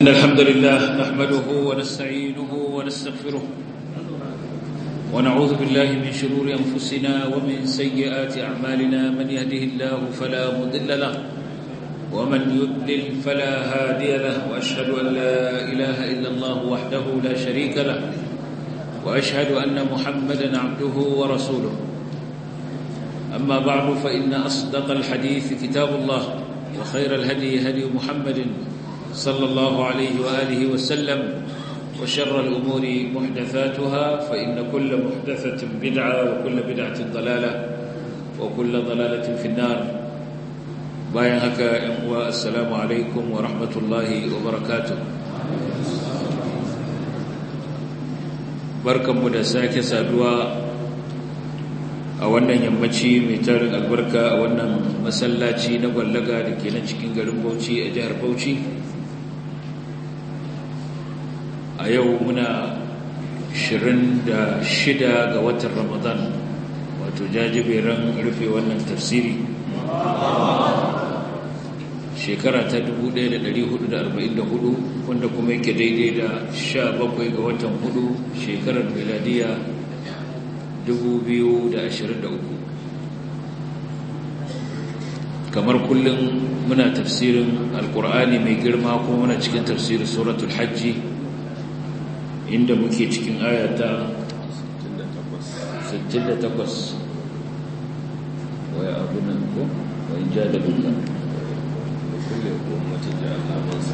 إن الحمد لله نحمده ونستعينه ونستغفره ونعوذ بالله من شرور أنفسنا ومن سيئات أعمالنا من يهده الله فلا مضل له ومن يضلل فلا هادي له وأشهد أن لا إله إلا الله وحده لا شريك له وأشهد أن محمدا عبده ورسوله أما بعد فإن أصدق الحديث كتاب الله وخير الهدي هدي محمد صلى الله عليه وآله وسلم وشر الأمور محدثاتها فإن كل محدثة بدعة وكل بدعة ضلالة وكل ضلالة في النار بايعك والسلام عليكم ورحمة الله وبركاته بركة مدساك سادوا أولا يمشي ميتار البركة أولا مسلاتي نقول لك لكي نشكين قلن بوشي أجهر بوشي a yau muna 26 ga watan Ramadan wato jajiberan rufe wannan tafsiri shekara ta 1444 wanda kuma yake daidai da 17 ga watan 4 shekarar miladiya 2023 kamar kullum muna tafsirin alkur'ani mai girma kuma muna cikin tafsirin suratul hajji inda muke cikin ayata 68 waya abunan ko wayin jadaluka kullu ummati ja'alna mansa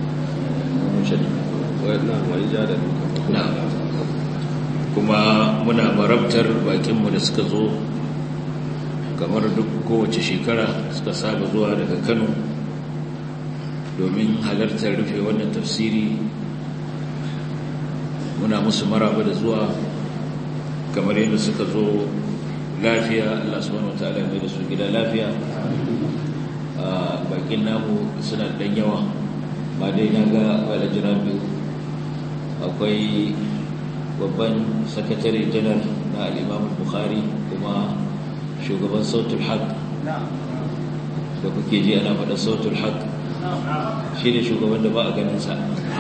wayin jadaluka kuma muna marabtar bakinmu da suka zo kamar duk kowace shekara suka saba zuwa daga Kano domin halartar rufe wannan tafsiri muna musu maraba da zuwa kamar yadda suka zo lafiya Allah subhanahu wataala ya mai da su gida lafiya bakin namu suna dan yawa ba dai naga wala jirabi akwai babban sakatare janar na al-Imam Bukhari kuma shugaban Sautul Haq da kuke ji ana faɗa Sautul Haq shine shugaban da ba a ganin sa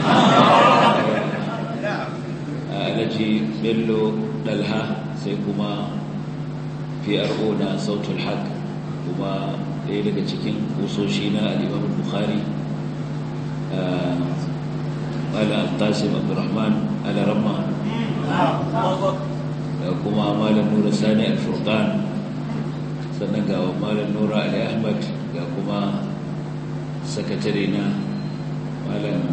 Alhaji Bello Dalha sai kuma PRO na Sautul Haq kuma ɗaya daga cikin kusoshi na al-Imam Bukhari Malam Al-Qasim Abdurrahman Al-Ramma kuma Malam Nura Sani Al-Furqan sannan ga Malam Nura Ali Ahmad ga kuma sakatare na Malam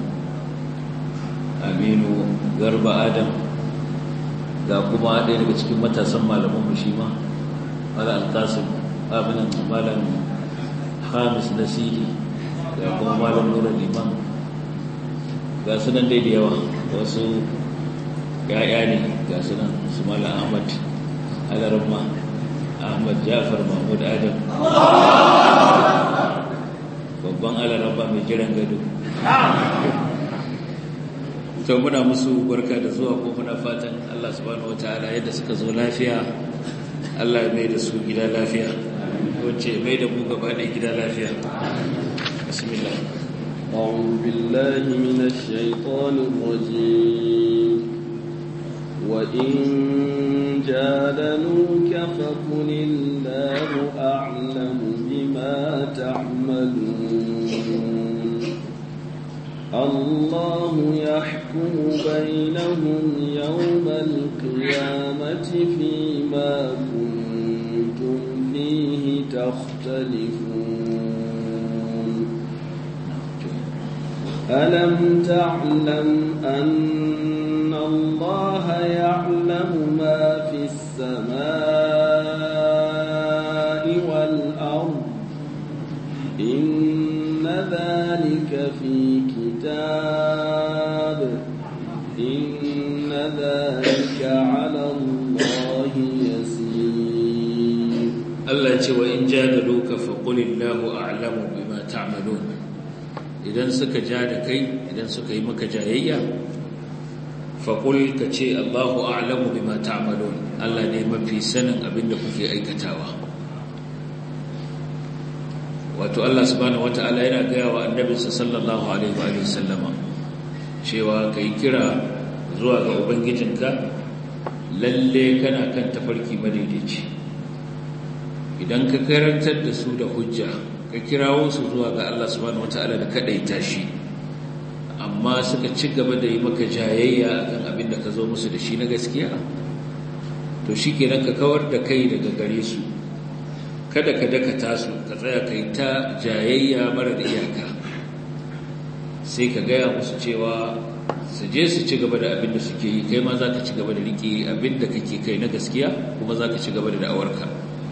Aminu Garba Adam ga kuma ɗaya daga cikin matasan malaman shi ma Malam Al-Qasim abinan Malam Hamis Nasiri ga kuma Malam Nura Liman ga sunan dai da yawa wasu ya'ya ne ga sunan su Malam Ahmad Al-Ramma Ahmad Ja'far Mahmud Adam babban Al-Ramma mai jiran gado to muna musu barka da zuwa ko muna fatan Allah subhanahu wataala yadda suka zo lafiya Allah ya mai da su gida lafiya wacce mai da mu gaba da gida lafiya bismillah a'udhu billahi minash shaitanir rajim wa in jadaluka faqulillahu a'lamu bima ta'malun الله يحكم بينهم يوم القيامة فيما كنتم فيه تختلفون ألم تعلم أن الله يعلم ما في السماء والأرض إن ذلك في كتاب إن ذلك على الله يسير الله يقول وإن جادلوك فقل الله أعلم بما تعملون إذن سك جادكي إذن سك يمك جايية فقل كشي الله أعلم بما تعملون الله نيم في سنة أبنك في أي كتاوة wato Allah subhanahu wataala yana gaya wa annabinsa sallallahu alaihi wa sallama cewa kai kira zuwa ga ubangijinka lalle kana kan tafarki madaidaici. Idan ka karantar da su da hujja ka kirawo su zuwa ga Allah subhanahu wataala da kadaita shi, amma suka ci gaba da yi maka jayayya akan abin da ka zo musu da shi na gaskiya, to shikenan ka kawar da kai daga gare su, kada ka dakata su ka tsaya kai ta jayayya marar iyaka. Sai ka gaya musu cewa su je su ci gaba da abin da suke yi, kai ma za ka ci gaba da riƙe abin da kake kai na gaskiya, kuma za ka ci gaba da da'awarka,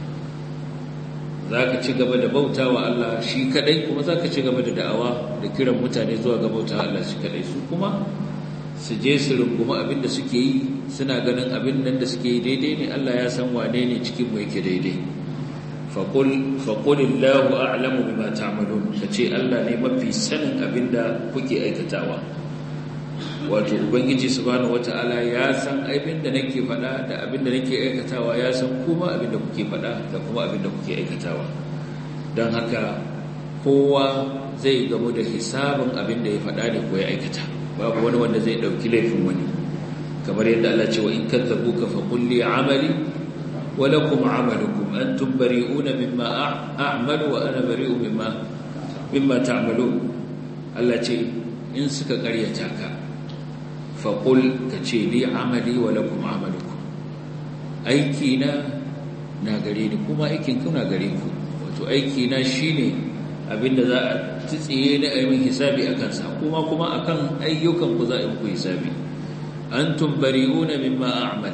za ka ci gaba da bauta wa Allah shi kadai, kuma za ka ci gaba da da'awa da kiran mutane zuwa ga bauta wa Allah shi kadai. Su kuma su je su runguma abin da suke yi, suna ganin abin nan da suke yi daidai ne. Allah ya san wane ne cikin mu yake daidai. faƙulillahu a'lamu bima ta'malun, ka ce Allah ne mafi sanin abin da kuke aikatawa. Wato ubangiji subhanahu wata'ala ya san abin da nake faɗa da abin da nake aikatawa, ya san kuma abin da kuke faɗa da kuma abin da kuke aikatawa. Don haka kowa zai gamu da hisabin abin da ya faɗa ne ko ya aikata, babu wani wanda zai ɗauki laifin wani. Kamar yadda Allah ce wa in kadzabuka faqul li amali wa lakum amalukum antum bari'una mimma a'malu wa ana bari'u mimma ta'malun. Allah ce in suka ƙaryata ka faƙul ka ce li amali wa lakum amalukum, aiki na gare ni kuma aikin ku na gare ku. Wato aiki na shine abinda za a tsitsiye na ayyukan hisabi akan sa, kuma akan ayyukan ku za a yi muku hisabi. Antum bari'una mimma a'mal,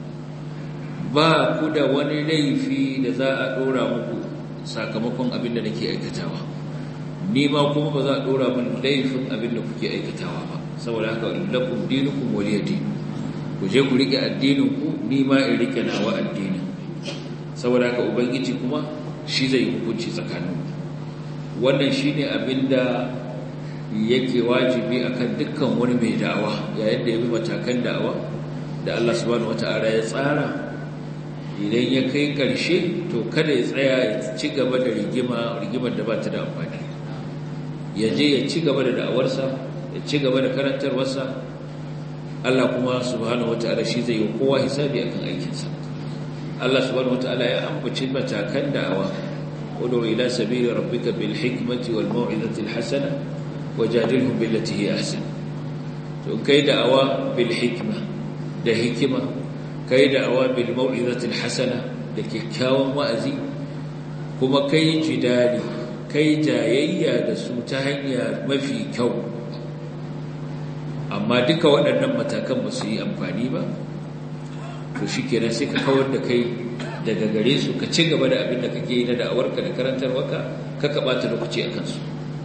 ba ku da wani laifi da za a dora muku sakamakon abinda nake aikatawa, ni ma kuma ba za a dora min laifin abinda kuke aikatawa ba. Saboda haka lakum dinukum waliyadin, ku je ku rike addinin ku, ni ma in rike nawa addinin. Saboda haka ubangiji kuma shi zai hukunci tsakanin. Wannan shine abinda yake wajibi akan dukkan wani mai da'awa, yayin da ya bi matakan da'awa da Allah subhanahu wata'ala ya tsara. Idan ya kai ƙarshe, to kada ya tsaya ya ci gaba da rigimar da ba ta da amfani. Ya je ya ci gaba da da'awarsa, ya ci gaba da karantarwarsa. Allah kuma subhanahu wata'ala shi zai yi kowa hisabi akan aikinsa. Allah subhanahu wata'ala ya ambaci matakan da'awa, ud'u ila sabili rabbika bil hikmati wal mau'izati al hasana wajadilhum billati hi ahsan. To kai da'awa bil hikma, da hikima, kai da'awa bil mau'izati al hasana, da kyakkyawan wa'azi, kuma kai jidali, kai jayayya da su ta hanya mafi kyau. Amma duka waɗannan matakan ba su yi amfani ba, to shi kenan sai ka kawar da kai daga gare su, ka ci gaba da abin da kake yi na da'awarka da karantarwarka, ka ɓata lokaci a kansu.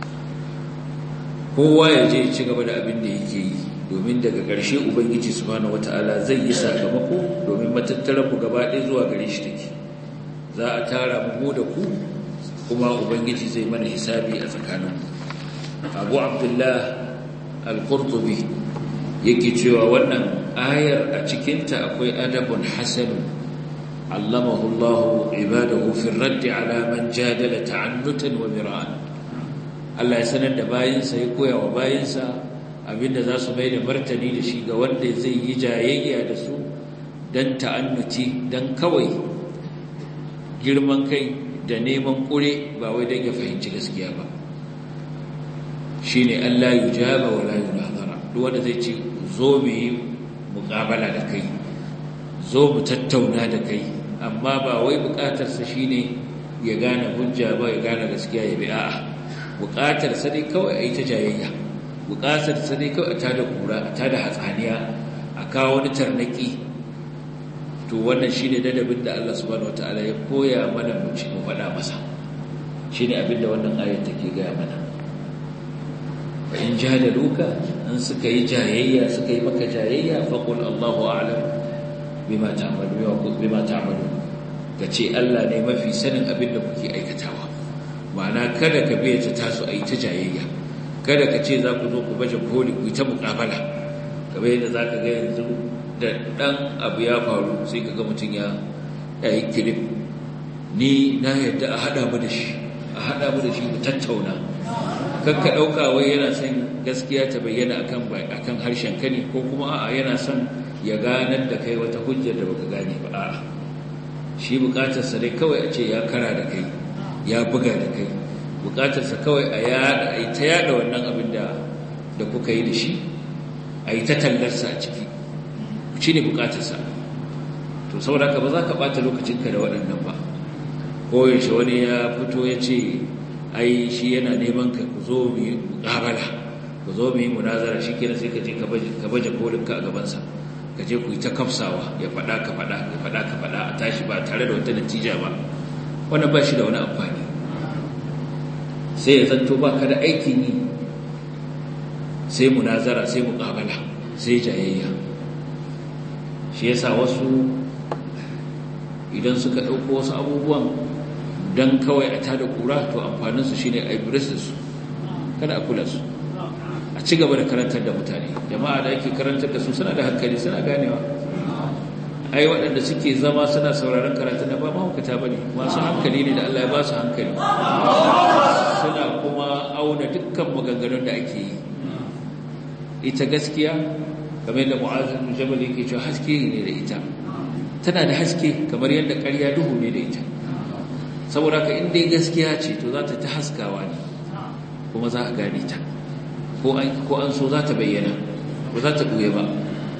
Kowa ya je ci gaba da abin da yake yi, domin daga ƙarshe ubangiji subhanahu wata'ala zai yi sakamako, domin matattarar ku gaba ɗaya zuwa gare shi take. Za a tara mu da ku, kuma ubangiji zai mana hisabi a tsakanin. Abu Abdullah al-Qurtubi yake cewa wannan ayar a cikinta akwai adabun hasanun allamahu Allah ibadahu fi ar-radd ala man jadala ta'annutan wa mira'an. Allah ya sanar da bayinsa, ya koya wa bayinsa abinda za su mai da martani da shi ga wanda zai yi jayayya da su dan ta'annuti, dan kawai girman kai da neman kure, ba wai dan ya fahimci gaskiya ba. Shine Allah yujaba wa la yunazara. Duk wanda zai ce zo mu yi muqabala da kai, zo mu tattauna da kai, amma ba wai bukatarsa shine ya gane hujja ba, ya gane gaskiya ya bi. A'a, bukatarsa dai kawai a yi ta jayayya, bukatarsa dai kawai a tada kura, a tada hatsaniya, a kawo wani tarnaki. To wannan shine dadabin da Allah subhanahu wataala ya koya mana mu faɗa masa. Shine abin da wannan ayat take gaya mana. Fa in jadaluka, an suka yi jayayya, suka yi maka jayayya, faqul Allahu a'lam bima ta'malun, kace Allah ne mafi sanin abin da kuke aikatawa. Ma'ana kada ka biya ta taso a yi ta jayayya, kada ka ce za ku zo ku baje koli ku yi ta muƙabala. Kamar yadda za ka ga yanzu da ɗan abu ya faru sai ka ga mutum ya yi kilif, ni na yadda a haɗa mu da shi mu tattauna. Kakka ɗauka wai yana son gaskiya ta bayyana akan harshen ka ne, ko kuma a'a yana son ya ganar da kai wata hujjar da baka gane ba. A'a, shi bukatarsa dai kawai a ce ya kara da kai, ya buga da kai, bukatarsa kawai a yi ta yada wannan abin da kuka yi da shi, a yi ta tallarsa a ciki, shi ne bukatarsa. To saboda haka ba za ka ɓata lokacinka da waɗannan ba. Koyaushe wani ya fito ya ce ai shi yana neman ka, ku zo mu yi muƙabala, ku zo mu yi munazara, shi kenan sai ka je ka baje kolinka a gabansa, ka je ku yi ta kafsawa, ya faɗa ka faɗa a tashi ba tare da wata natija ba. Wannan ba shi da wani amfani. Sai ya zanto ba ka da aikin yi sai munazara, sai muƙabala, sai jayayya. Shi yasa wasu idan suka ɗauko wasu abubuwan don kawai a tada kura, to amfaninsu shi ne a ibris da su, kada a kula su, a ci gaba da karantar da mutane. Jama'a da ake karantar da su suna da hankali, suna ganewa. Ai waɗanda suke zama suna sauraron karatun da ba mahaukata ba ne, masu hankali ne da Allah ya ba su hankali, suna kuma auna dukkan maganganun da ake yi. Ita gaskiya kamar yadda Mu'adh bin Jabal yake cewa haske ne da ita, tana da haske kamar yadda ƙarya duhu ne da ita. Saboda ka inda gaskiya ce to za ta ta haskawa ne, kuma za a gane ta, ko an so za ta bayyana, ba za ta ɓuye ba.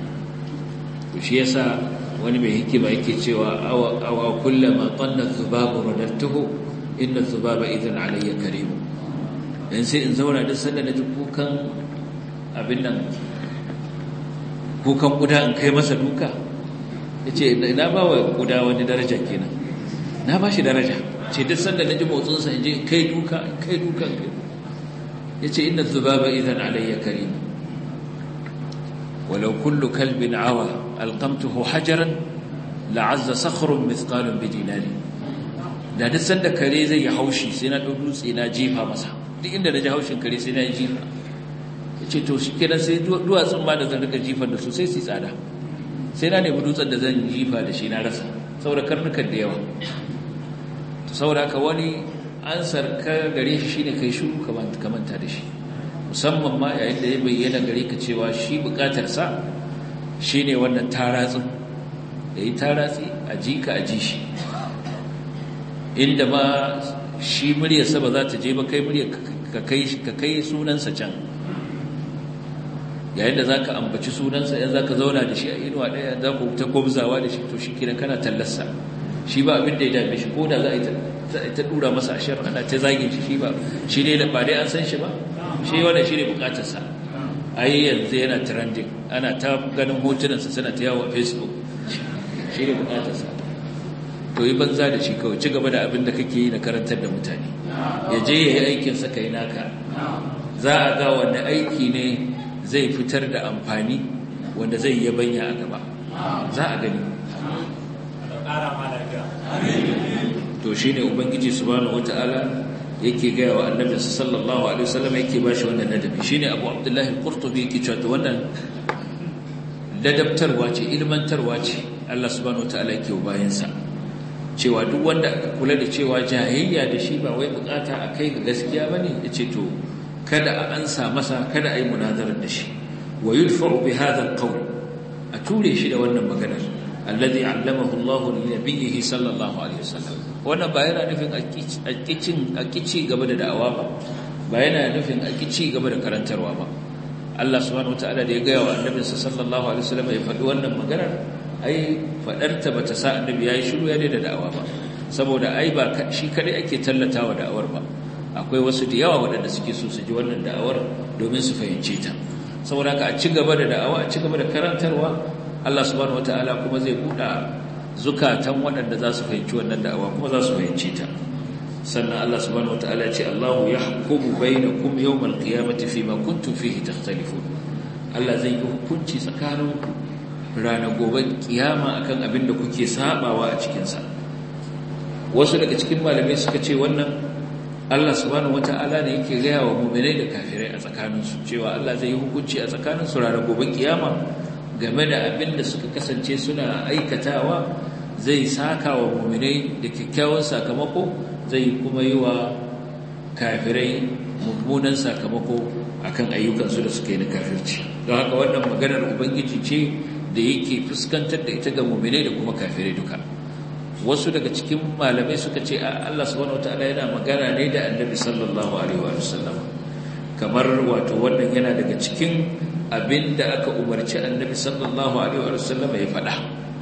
To shi yasa wani mai hikima yake cewa awa kullama tanna dhubabu radattuhu inna dhubaba idan alayya karimu. Dan sai in zauna duk sanda na ji kukan abin nan, kukan kuda in kai masa duka, yace na ba wa kuda wani daraja kenan, na ba shi daraja. Ce duk sanda na ji motsinsa in je kai dukan kai. Ya ce inna zubaba idan alayya karim, walau kullu kalbin awa alqamtuhu hajaran la'azza sakhrun mithqalun bidinari. Da duk sanda kare zai yi haushi sai na ɗau dutse na jefa masa, duk inda na ji haushin kare sai na yi jifa. Ya ce to shi kenan sai duwatsun ma da zan rika jifan da su sai su tsada, sai na nemi dutsen da zan jifa da shi na rasa, saboda karnukan da yawa. Saboda haka wani ansar ka gare shi shine kai shiru ka manta da shi, musamman ma yayin da ya bayyana gare ka cewa shi bukatarsa shine wannan taratsin, da yi taratsi a ji ka a ji shi, inda ma shi muryarsa ba za ta je ba, kai muryar ka kai sunansa can. Yayin da za ka ambaci sunansa, yan za ka zauna da shi a inuwa ɗaya, za ku ta gwabzawa da shi, to shi kenan kana tallarsa. Shi ba abin da ya dame shi, ko da za a yi ta dura masa ashar, ana ta zage shi ba, shi ne ba dai an san shi ba, shi wannan shi ne bukatarsa. Ai yanzu yana trending, ana ta ganin hotunansa suna ta yawo a Facebook, shi ne bukatarsa. To yi banza da shi kawai, ci gaba da abin da kake yi na karantar da mutane, ya je ya yi aikinsa ka yi naka. Za a ga wanda aiki ne zai fitar da amfani, wanda zai yabanya a gaba, za a gani. To shi ne Ubangiji subhanahu wata'ala yake gaya wa annabi sallallahu alaihi wasallam, yake ba shi wannan ladabi. Shi ne Abu Abdullahi al-Qurtubi yake cewa wannan ladabtarwa ce, ilmantarwa ce Allah subhanahu wata'ala yake wa bayansa, cewa duk wanda aka kula da cewa jayayya da shi ba wai bukata a kai ga gaskiya bane, yace to kada a ansa masa, kada a yi munazarar da shi. Wa yudfa'u bi hadha al-qawl, a ture shi da wannan maganar, alladhi 'allamahu Allah li nabiyhi sallallahu alaihi wasallam. Wannan ba yana nufin a kici gaba da da'awa ba yana nufin a kici gaba da karantarwa ba. Allah subhanahu wataala da ya gaya wa annabinsa sallallahu alaihi wasallam ya faɗi wannan maganar, ai faɗarta bata sa annabi yayi shiru ya daina da'awa ba, saboda ai ba shi kadai ake tallatawa da'awar ba, akwai wasu da yawa waɗanda suke so su ji wannan da'awar domin su fahimce ta. Saboda haka a ci gaba da da'awa, a ci gaba da karantarwa, Allah subhanahu wataala kuma zai buɗa zukatan waɗanda za su fahimci wannan da'awa kuma za su fahimci ta. Sannan Allah subhanahu wataala ya ce Allahu yahkumu bainakum yawmal qiyamati fima kuntum fihi takhtalifun. Allah zai yi hukunci tsakaninku ranar gobe kiyama akan abin da kuke sabawa a cikin sa. Wasu daga cikin malamai suka ce wannan Allah subhanahu wata'ala ne yake gaya wa mu'minai da kafirai a tsakaninsu, cewa Allah zai yi hukunci a tsakaninsu ranar gobe kiyama game da abin da suka kasance suna aikatawa, zai saka wa mu'minai da kyakkyawan sakamako, zai kuma yi wa kafirai mummunan sakamako akan ayyukansu da suka yi na kafirci. Don haka wannan maganar ubangiji ce da yake fuskantar da ita ga mu'minai da kuma kafirai duka. Wasu daga cikin malamai suka ce Allah subhanahu wataala yana magana ne da Annabi sallallahu alaihi wa sallam, kamar wato wannan yana daga cikin abinda aka umarci Annabi sallallahu alaihi wa sallam ya faɗa,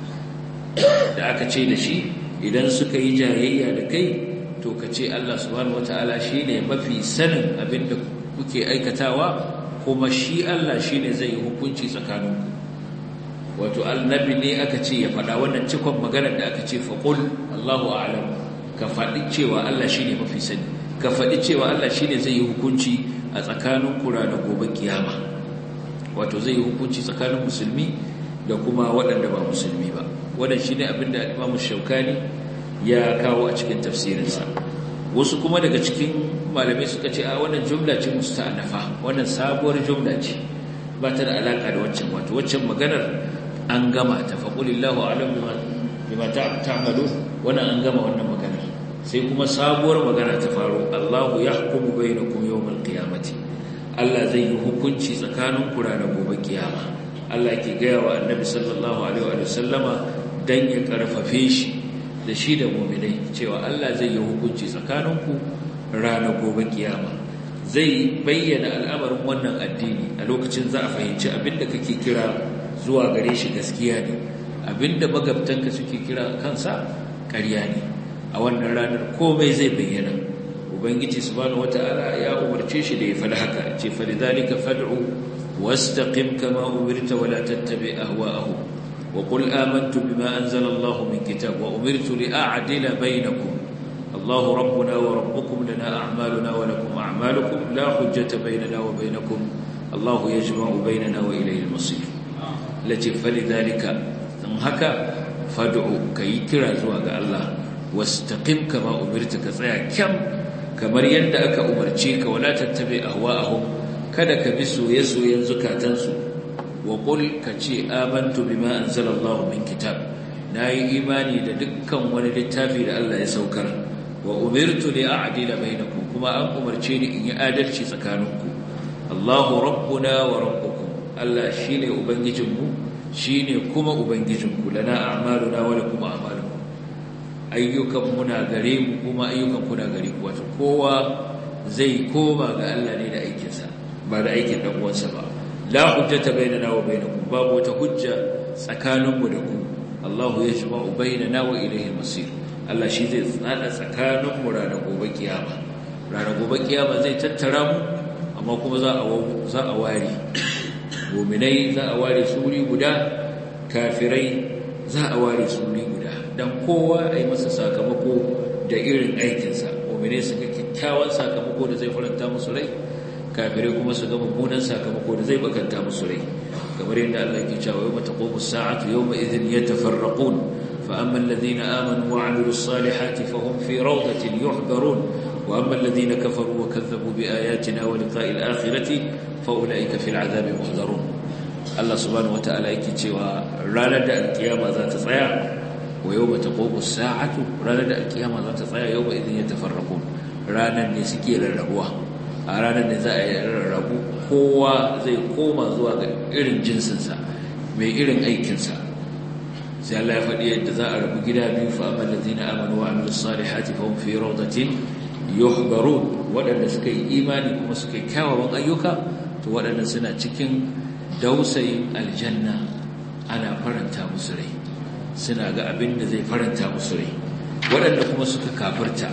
da aka ce da shi idan suka yi jayayya da kai to ka ce Allah subhanahu wataala shine mafi sanin abinda kuke aikatawa, kuma shi Allah shine zai yi hukunci tsakaninku. Wato annabi ne aka ce ya faɗa wannan cikon maganar da aka ce faqul Allahu a'lam, ka faɗi cewa Allah shine mafi sani, ka faɗi cewa Allah shine zai yi hukunci a tsakanin ku ranar gobe kiyama. Wato zai yi hukunci tsakanin musulmi da kuma waɗanda ba musulmi ba. Wannan shine abin da Imam Shaukani ya kawo a cikin tafsirinsa. Wasu kuma daga cikin malamai suka ce a wannan jumla ce musta'nafa, wannan sabuwar jumla ce, ba ta da alaka da waccan. Wato waccan maganar an gama ta, faqulillahu a'lam bima ta'malun, wannan an gama wannan maganar. Sai kuma sabuwar magana ta faro, Allahu yahkumu bainakum yawmal qiyamati, Allah zai yi hukunci tsakanin ku ranar gobe kiyama. Allah ke gaya wa Annabi sallallahu alaihi wa sallama dan ya karfafe shi da shi da mu'minai cewa Allah zai yi hukunci tsakaninku ranar gobe kiyama. Zai bayyana al'amarin wannan addini a lokacin za a fahimci abinda kake kira zuwa gare shi gaskiya ne, abinda magabtanka suke kira kansa ƙarya ne. A wannan ranar komai zai bayyana. Ubangiji subhanahu wata'ala ya umarce shi da ya faɗi haka, ce fa lidhalika fad'u wastaqim kama umirta wa la tattabi' ahwa'ahum wa qul amantu bima anzala Allahu min kitab wa umirtu li a'dila bainakum Allahu rabbuna wa rabbukum lana a'maluna wa lakum a'malukum la hujjata bainana wa bainakum Allahu yajma'u bainana wa ilayhi al-masir. Lati falidhalika, dan haka fad'u, kai kira zuwa ga Allah, wastaqim kama umirta, ka tsaya kyam kamar yadda aka umarce ka, wala tattabi ahwa'ahum, kada ka bi soye-soyen zukatansu. Wa qul, ka ce amantu bima anzalallahu min kitab, nayi imani da dukkan wani littafi da Allah ya saukar. Wa umirtu li a'dila bainakum, kuma an umarce ni in yi adalci tsakaninku. Allahu rabbuna wa rabbukum, Allah shine ubangijinmu, shine kuma ubangijinku. Lana a'maluna wa lakum a'malukum, ayyukan muna gare mu kuma ayyukan kuna gare ku. Wato kowa zai koma ga Allah ne da aikinsa, ba da aikin dan uwansa ba. La hujjata bainana wa bainakum, babu wata hujja tsakaninmu da ku. Allahu yajma'u bainana wa ilayhi al-masir, Allah shi zai tsada tsakaninmu ranar gobe kiyama. Ranar gobe kiyama zai tattara mu, amma kuma za a ware. Mu'minai za a ware su wuri guda, kafirai za a ware su wuri guda, dan kowa ai masa sakamako da irin aikinsa. Mu'minai su ga kyakkyawan sakamako da zai faranta musu rai, kafirai kuma su ga mummunan sakamako da zai bakanta musu rai. Kamar yadda Allah yake cewa yawma taqumu as-sa'atu yawma idhin yatafarraqun fa amma alladhina amanu wa 'amilus salihati fahum fi rawdatin yuhbarun wa amma alladhina kafaru wa kadhabu bi ayatina wa liqa'il akhirati fa ulaika fil 'adhabi muhdarun. Allah subhanahu wa ta'ala yake cewa ranar da alkiyama za ta tsaya, wa yawma taqumu as-sa'atu, ranar da alkiyama za ta tsaya, yawma idhin yatafarraqun, ranar ne suke rarrabuwa. A ranar da za a yi rarrabu, kowa zai koma zuwa ga irin jinsinsa, mai irin aikinsa. Sai Allah ya faɗi yadda za a rabu gida biyu, fa amma allazina amanu wa amilus salihati fa hum fi rawdatin yuhbarun, waɗanda suka yi imani kuma suka yi kyawawan ayyuka, to waɗannan suna cikin dausayin aljanna, ana faranta musu rai, suna ga abin da zai faranta musu rai. Waɗanda kuma suka kafirta,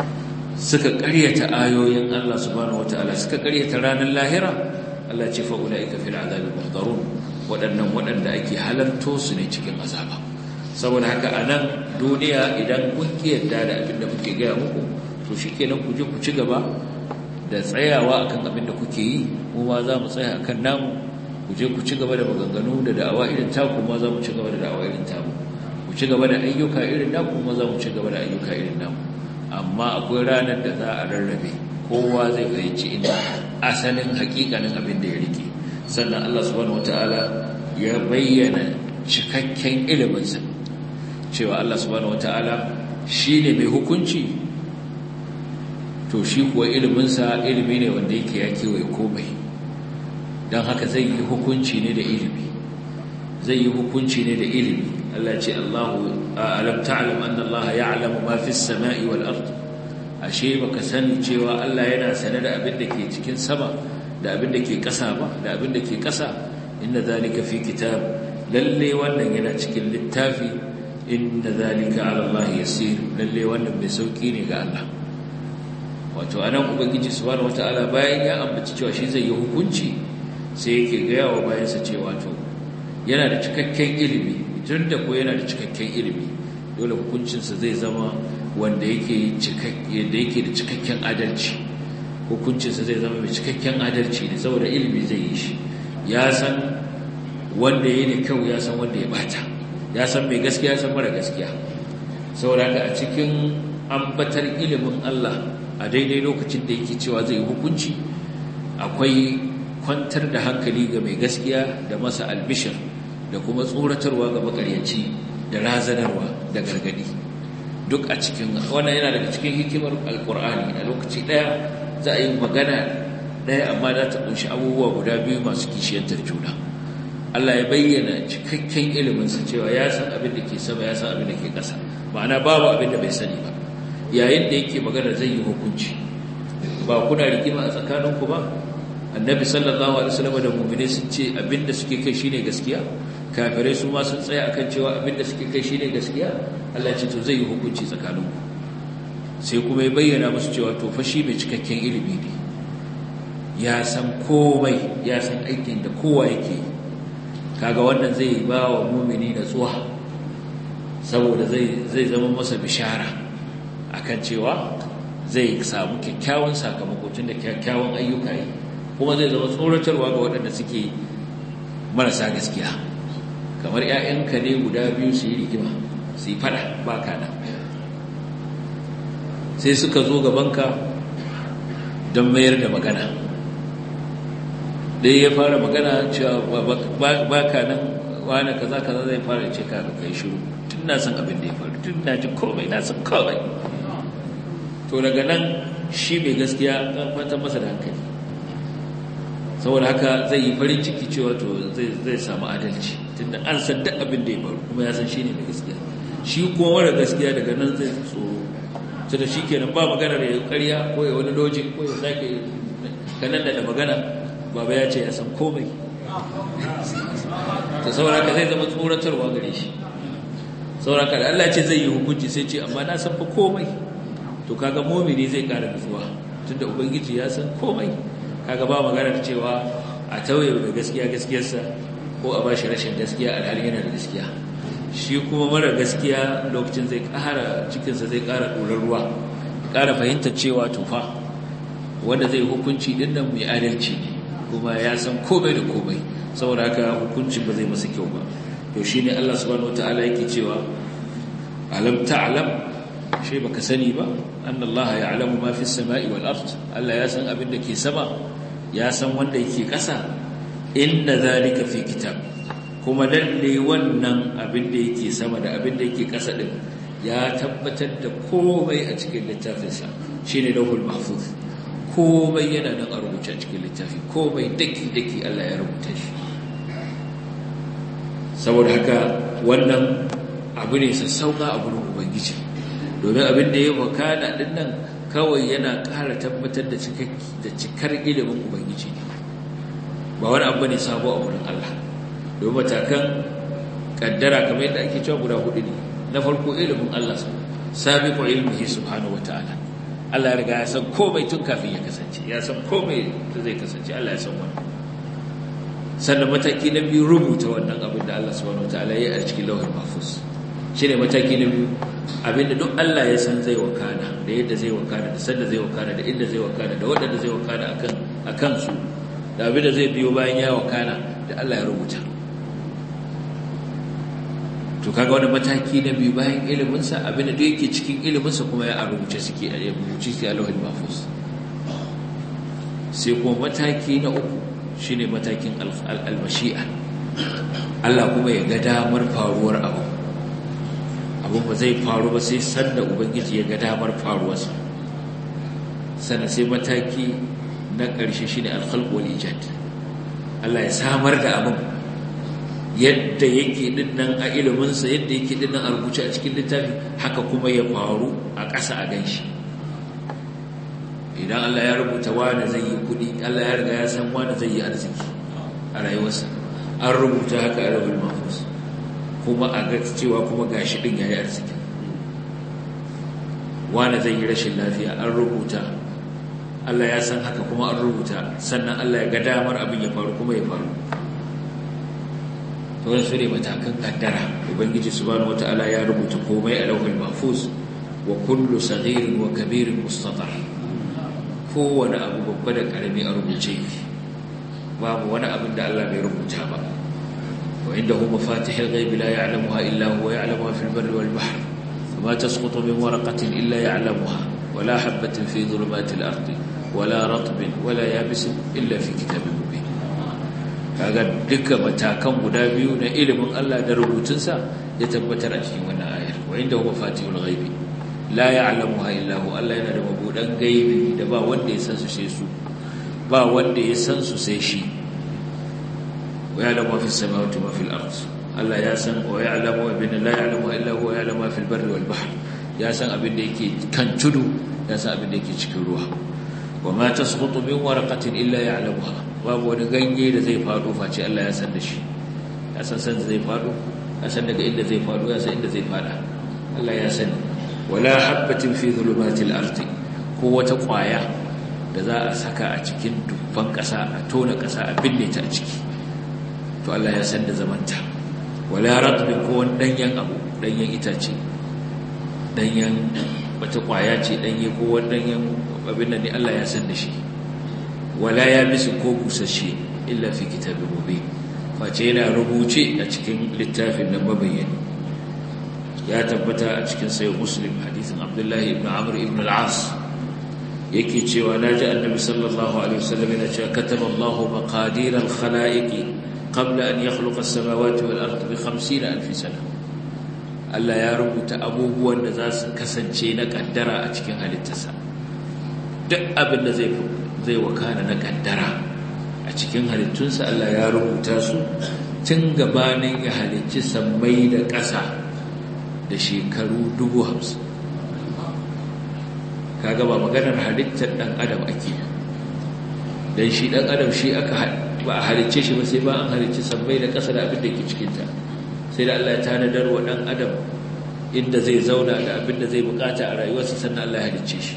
suka ƙaryata ayoyin Allah subhanahu wataala, suka ƙaryata ranar lahira, Allah ce fa ulaika fil azabi muhdarun, waɗanda ake halarto su ne cikin azaba. Saboda haka a nan duniya idan kun yarda da abin da muke gaya muku, to shikenan ku je ku ci gaba da tsayawa akan abin da kuke yi, mu ma za mu tsaya akan namu. Ku je ku ci gaba da maganganu da da'awa irin taku, ma za mu ci gaba da da'awa irin tamu. Ku ci gaba da ayyuka irin naku, ma za mu ci gaba da ayyuka irin namu. Amma akwai ranar da za a rarrabe, kowa zai fahimci inda asalin hakikanin abin da ya rike. Sannan Allah subhanahu wataala ya bayyana cikakken iliminsa, cewa Allah subhanahu wataala shine mai hukunci, to shi kuwa iliminsa ilimi ne wanda yake ya kewaye komai. dan haka zai yi hukunci ne da ilimi Allah ce Allahu alam ta'lam anna Allah ya'lamu ma fis sama'i wal ard ashe baka sani cewa Allah yana sane da abin da ke cikin sama da abin da ke ƙasa ba da abin da ke ƙasa inna zalika fi kitab lalle wannan yana cikin littafi inna zalika ala Allah yasir lalle wannan mai sauki ne ga Allah wato anan ubangiji subhanahu wataala bayan ya ambaci cewa shi zai yi hukunci sai yake ga yawa bayansa cewa to yana da cikakken ilimi tunda ko yana da cikakken ilimi dole hukuncinsa zai zama wanda yake da cikakken adalci hukuncinsa zai zama mai cikakken adalci ne saboda ilimi zai yi shi ya san wanda yayi da kyau ya san wanda ya bata ya san mai gaskiya ya san mara gaskiya saboda haka a cikin ambatar ilimin Allah a daidai lokacin da yake cewa zai hukunci akwai kwantar da hankali ga mai gaskiya da masa albishir da kuma tsoratarwa ga makaryaci da razanarwa da gargadi duk a cikin wannan yana daga cikin hikimar alkur'ani a lokaci daya za a yi magana daya amma za ta kunshi abubuwa guda biyu masu kishiyantar juna Allah ya bayyana cikakken iliminsa cewa ya san abin da ke sama ya san abin da ke ƙasa ma'ana babu abin da bai sani ba yayin da yake magana zai yi hukunci ba kuna rigima a tsakaninku ba annabi sallallahu alaihi wasallam da mu'mini sun ce abin da suke kai shine gaskiya kafirai su ma sun tsaya akan cewa abin da suke kai shine gaskiya Allah ya ce to zai yi hukunci tsakaninku sai kuma ya bayyana musu cewa to fa shi mai cikakken ilimi ne ya san komai ya san aikin da kowa yake kaga wannan zai ba wa mu'mini natsuwa saboda zai zama masa bishara akan cewa zai samu kyakkyawan sakamako tun da kyakkyawan ayyuka yi kuma zai zama tsoratarwa ga waɗanda suke marasa gaskiya kamar ƴaƴanka ne guda biyu su yi rigima su yi fada ba ka nan sai suka zo gabanka don mayar da magana dai ya fara magana cewa ba ka nan wani kaza zai fara ce ka kai shiru tun na san abin da ya faru tun na ji komai na san komai to daga nan shi mai gaskiya an kwantar masa da hankali saboda haka zai yi farin ciki cewa to zai samu adalci tunda an san duk abin da ya faru kuma ya san shi ne mai gaskiya shi kuma mara gaskiya daga nan zai tsoro tunda shi kenan ba magana da ya karya ko ya wani logic ko ya sake kanan da magana baba ya ce ya san komai to saboda haka zai zama tsoratarwa gare shi saboda haka da Allah ya ce zai yi hukunci sai ce amma na san fa komai to kaga mu'mini zai ƙara nutsuwa tunda ubangiji ya san komai kaga ba magana da cewa a tauye da gaskiyarsa ko a bashi rashin gaskiya alhali yana da gaskiya shi kuma mara gaskiya lokacin zai ƙara cikinsa zai ƙara ɗorar ruwa ƙara fahimtar cewa tufa wanda zai hukunci din nan mai adalci ne kuma ya san komai da komai saboda haka hukuncin ba zai masa kyau ba to shine Allah subhanahu wataala yake cewa alam ta'lam shi baka sani ba anna Allah ya'lamu ma fi samai wal ard Allah ya san abin da ke sama ya san wanda yake ƙasa inna zalika fi kitab kuma lalle wannan abin da yake sama da abin da yake ƙasa din ya tabbatar da komai a cikin littafinsa shine lauhul mahfuz komai yana nan a rubuce a cikin littafi komai daki Allah ya rubuta shi saboda haka wannan abu ne sassauka a gurin ubangiji domin abin da ya wakana din nan kawai yana ƙara tabbatar da cikar ilimin ubangiji ne ba wani abu ne sabo a wurin Allah domin matakan kaddara kamar yadda ake cewa guda hudu ne na farko ilimin Allah sabiqu ilmihi subhanahu wataala Allah ya riga ya san komai tun kafin ya kasance ya san komai da zai kasance Allah ya san wannan sannan mataki na biyu rubuta wannan abin da Allah subhanahu wataala ya yi a cikin lauhul mahfuz shine mataki na biyu abinda duk Allah ya san zai wakana da yadda zai wakana da sanda zai wakana da inda zai wakana da wadanda zai wakana akan su da abinda zai biyo bayan ya wakana da Allah ya rubuta to kaga wannan mataki na biyu bayan ilimin sa abinda duk yake cikin ilimin sa kuma ya rubuce suke a rubuce shi a lauhul mahfuz sai kuma mataki na uku shine matakin al-mashi'a Allah kuma ya ga damar faruwar abu ba zai faru ba sai sanda ubangiji ya ga damar faruwarsa sannan sai mataki na ƙarshe shine al-khalq wal ijad Allah ya samar da abin yadda yake dinnan a iliminsa, yadda yake dinnan a rubuce a cikin littafi, haka kuma ya faru a ƙasa a ganshi. Idan Allah ya rubuta wani zai yi kuɗi, Allah ya riga ya san wani zai yi arziki a rayuwarsa, an rubuta haka a rabin mahfuz, kuma a ga cewa kuma gashi din yayi arziki. Wani zai yi rashin lafiya, an rubuta, Allah ya san haka kuma an rubuta, sannan Allah ya ga damar abin ya faru kuma ya faru. To wannan sune matakan kaddara. Ubangiji subhanahu wataala ya rubuta komai a lauhul mahfuz, wa kullu saghirin wa kabirin mustatar. Kowane abu babba da karami a rubuce yake, babu wani abin da Allah bai rubuta ba. Wa indahu mafatihul ghaibi la ya'lamuha illa huwa, ya'lamuha fil barri wal bahri, wa ma tasqutu min waraqatin illa ya'lamuha, wa la habatin fi dhulumatil ardi, wa la ratbin wa la yabisin illa fi kitabin mubin. Kaga duka matakan guda biyu na ilimin Allah da rubutunsa ya tabbatar a cikin wannan ayar. Wa indahu mafatihul ghaibi la ya'lamuha illa hu, Allah yana da mabudan gaibi da ba wanda ya san su sai su, ba wanda ya san su sai shi. Wa ya'lamu ma fis samawati wa fil ard, Allah ya san. Wa ya'lamu bin la ya'lamu illa hu, wa ya'lamu ma fil barri wal bahr, ya san abin da yake kan tudu, ya san abin da yake cikin ruwa. Wa ma tasqutu min waraqatin illa ya'lamuha, babu wani ganye da zai fado face Allah ya san da shi. Ya san zai fado, ya san daga inda zai fado, ya san inda zai fada, Allah ya sani. Wala habbatin fi dhulumatil ardi, ko wata kwaya da za a saka a cikin dubban ƙasa, a tona ƙasa, a binne ta a ciki, to Allah ya san da zamanta. Wala ratbin, ko wani danyen abu, danyen itace, danyen wata kwaya ce danye, ko wani danyen abin nan ne, Allah ya san da shi. Wala yabisin, ko busasshe, illa fi kitabin mubin, face yana rubuce a cikin littafin nan mabayyani. Ya tabbata a cikin sahih Muslim hadisin Abdullah ibn Amr ibn al-As, yake cewa naji annabi sallallahu alaihi wasallam yana cewa kataba Allahu maqadir al-khalaiq qabla an yakhluqa as-samawati wal ardi bi 50,000 sana. Allah ya rubuta abubuwan da za su kasance na kaddara a cikin halittarsa. Duk abin da zai wakana na kaddara a cikin halittunsa, Allah ya rubuta su tun gabanin ya halicci sammai da ƙasa da shekaru 50,000. Kaga ba maganar halittar dan adam ake, dan shi dan adam shi aka ba a halicce shi ba sai ba an halicci sammai da ƙasa da abin da ke cikin ta, sai da Allah ya tanadar wa dan adam inda zai zauna da abin da zai bukata a rayuwarsa, sannan Allah ya halicce shi.